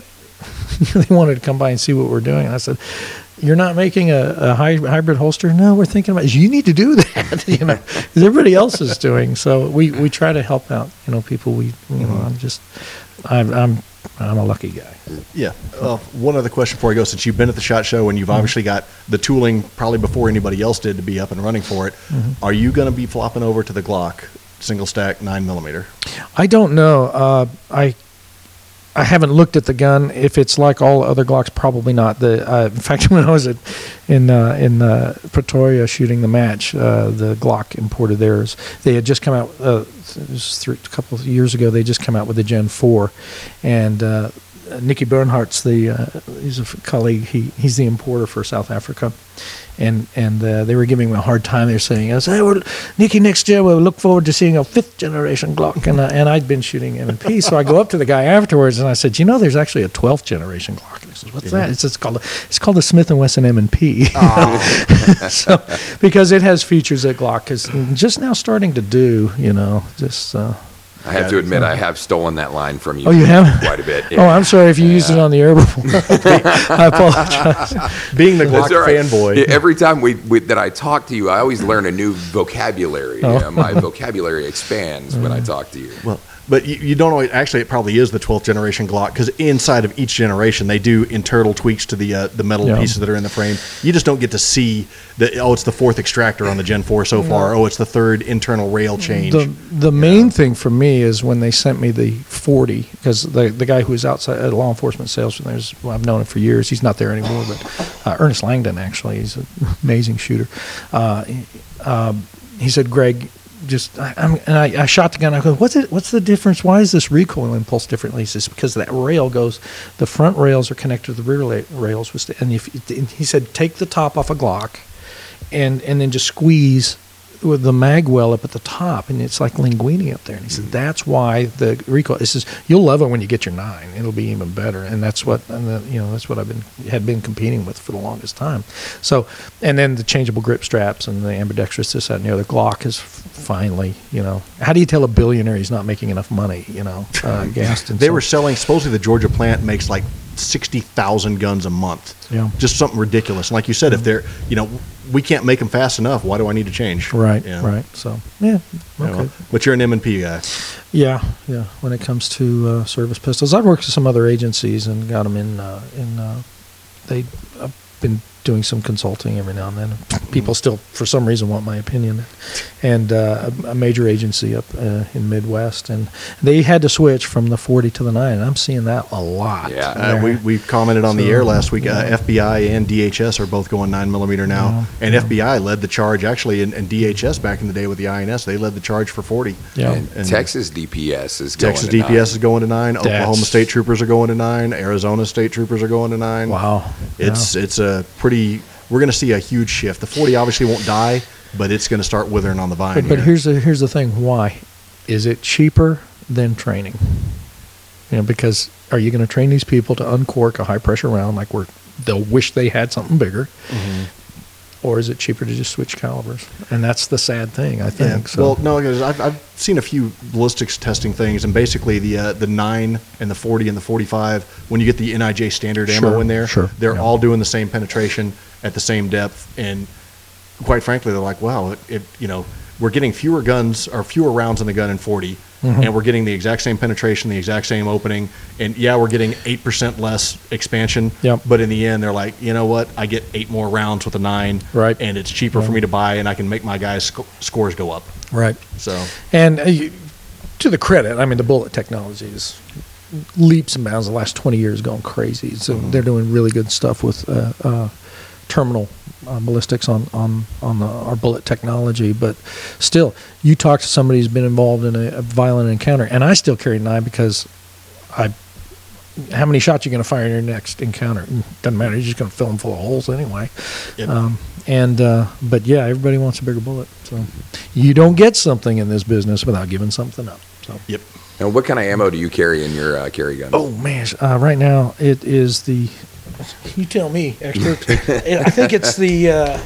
they wanted to come by and see what we're doing. And I said, "You're not making a, a hy- hybrid holster? No, we're thinking about. You need to do that. You know, 'cause everybody else is doing. So we, we try to help out. You know, people. We you know, I'm just, I'm I'm I'm a lucky guy. Yeah. Uh, one other question before I go, since you've been at the SHOT Show and you've obviously got the tooling probably before anybody else did to be up and running for it, are you going to be flopping over to the Glock single stack nine millimeter? I don't know. Uh, I I haven't looked at the gun. If it's like all other Glocks, probably not. The uh, in fact, when I was at, in uh, in uh, Pretoria shooting the match, uh, the Glock imported theirs. They had just come out uh, it was three, a couple of years ago. They just come out with the Gen four, and uh, Nicky Bernhardt's the uh, he's a f- colleague. He he's the importer for South Africa. And and uh, they were giving me a hard time. They were saying, "I said, hey, well, Nicky, next year we'll look forward to seeing a fifth generation Glock." And uh, and I'd been shooting M and P, so I go up to the guy afterwards and I said, "You know, there's actually a twelfth generation Glock." And he says, "What's that?" It's, it's called it's called the Smith and Wesson M and P. So because it has features that Glock is just now starting to do. You know, just. Uh, I have to admit, I have stolen that line from you. Oh, you have? Quite a bit. Oh, I'm sorry if you used it on the air before. I apologize. Being the Glock That's all right. fanboy. Yeah, every time we, we that I talk to you, I always learn a new vocabulary. Oh. Yeah, my vocabulary expands when I talk to you. Well, but you, you don't always, actually, it probably is the twelfth generation Glock, because inside of each generation, they do internal tweaks to the uh, the metal Yeah. pieces that are in the frame. You just don't get to see the, oh, it's the fourth extractor on the Gen four so far. Oh, it's the third internal rail change. The the main thing for me is when they sent me the forty, because the the guy who was outside at law enforcement sales, there's well, I've known him for years. He's not there anymore, but uh, Ernest Langdon actually, he's an amazing shooter. Uh, he, um, he said, "Greg, just I, I'm, and I, I shot the gun. I go, what's it? What's the difference? Why is this recoil impulse differently?" He says, "Because that rail goes, the front rails are connected to the rear la- rails, with the, and if and he said, take the top off a Glock, and and then just squeeze with the mag well up at the top, and it's like linguini up there." And he said, "That's why the recoil." He says, "You'll love it when you get your nine. It'll be even better." And that's what, and the, you know, that's what I've been had been competing with for the longest time. So, and then the changeable grip straps and the ambidextrous, this, that, and the other. Glock is finally, you know, how do you tell a billionaire he's not making enough money? You know, uh, Gaston. They So- were selling, supposedly the Georgia plant makes like sixty thousand guns a month. Yeah. Just something ridiculous. And like you said, if they're, you know, we can't make them fast enough, why do I need to change? right, You know? right. So, yeah, You know, okay. But you're an M and P guy. Yeah, yeah. When it comes to uh, service pistols, I've worked with some other agencies and got them in. Uh, in uh, they, I've been doing some consulting every now and then. People still, for some reason, want my opinion. And uh, a, a major agency up uh, in Midwest, and they had to switch from the forty to the nine. And I'm seeing that a lot. Yeah. Uh, we, we commented on the So, air last week. yeah. Uh, F B I and D H S are both going nine millimeter now, Yeah, and yeah. F B I led the charge actually, and, and D H S back in the day with the I N S, they led the charge for forty. Yeah. And, And Texas D P S is going Texas to D P S nine. is going to nine. Oklahoma That's- State Troopers are going to nine. Arizona State Troopers are going to nine. Wow. It's it's a pretty. We're going to see a huge shift. The forty obviously won't die, but it's going to start withering on the vine. But, but here. here's the here's the thing. Why? Is it cheaper than training? You know, because are you going to train these people to uncork a high pressure round like we're they'll wish they had something bigger, Mm-hmm. or is it cheaper to just switch calibers? And that's the sad thing, I think. Yeah. So. Well, no, because I've, I've seen a few ballistics testing things, and basically the uh, the nine and the forty and the forty-five, when you get the N I J standard ammo Sure, in there, sure, they're yeah. all doing the same penetration at the same depth, and quite frankly, they're like, wow, it, it you know, we're getting fewer guns or fewer rounds in the gun in forty, Mhm. and we're getting the exact same penetration, the exact same opening, and yeah, we're getting eight percent less expansion. Yep. But in the end, they're like, you know what? I get eight more rounds with a nine, Right. and it's cheaper for Yeah. me to buy, and I can make my guys' sc- scores go up. Right. So And uh, you, to the credit, I mean, the bullet technology is leaps and bounds. The last twenty years gone crazy. So Mhm. they're doing really good stuff with uh, uh, terminal uh, ballistics on on on the, our bullet technology. But still, you talk to somebody who's been involved in a, a violent encounter, and I still carry a nine because I. How many shots are you going to fire in your next encounter? Doesn't matter. You're just going to fill them full of holes anyway. Yep. Um, and uh, but yeah, everybody wants a bigger bullet. So you don't get something in this business without giving something up. So. Yep. And what kind of ammo do you carry in your uh, carry gun? Oh man, uh, right now it is the. You tell me, expert. I think it's the uh,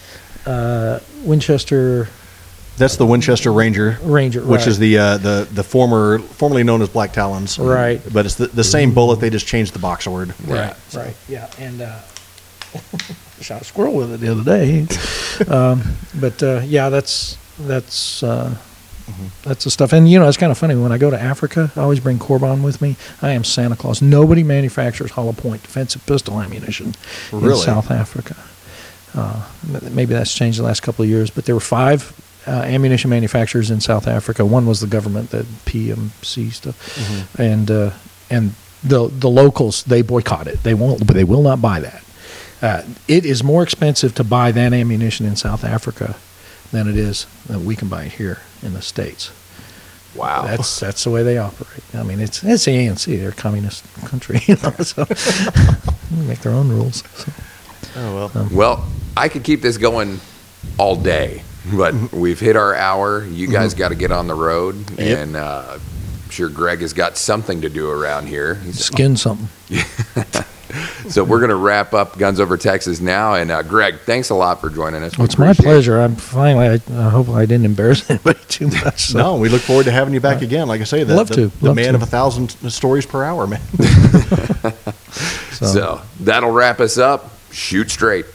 uh, Winchester That's the Winchester Ranger, Ranger, which right. is the uh, the the former formerly known as Black Talons. Right. But it's the, the same bullet. They just changed the box word. Right, right, yeah, and uh, shot a squirrel with it the other day. um, but uh, yeah, that's that's uh, that's the stuff. And you know, it's kind of funny when I go to Africa. I always bring Corbon with me. I am Santa Claus. Nobody manufactures hollow point defensive pistol ammunition in Really? South Africa. Uh, m- maybe that's changed the last couple of years, but there were five uh, ammunition manufacturers in South Africa. One was the government, the P M C stuff, Mhm. and uh, and the the locals, they boycott it. They won't, but they will not buy that. Uh, it is more expensive to buy that ammunition in South Africa than it is that we can buy it here in the States. Wow. That's that's the way they operate. I mean, it's it's the A N C. They're a communist country, you know, so they make their own rules. So. Oh well. Well, I could keep this going all day, but we've hit our hour. You guys got to get on the road, Yep. and uh, I'm sure Greg has got something to do around here. He's- Skin something. So we're going to wrap up Guns Over Texas now. And uh, Greg, thanks a lot for joining us. We Well, it's my appreciate it. pleasure. I'm finally. I, I hope I didn't embarrass anybody too much. So. No, we look forward to having you back again. Like I say, the, Love the, to, the love man to. of a thousand stories per hour, man. So. So that'll wrap us up. Shoot straight.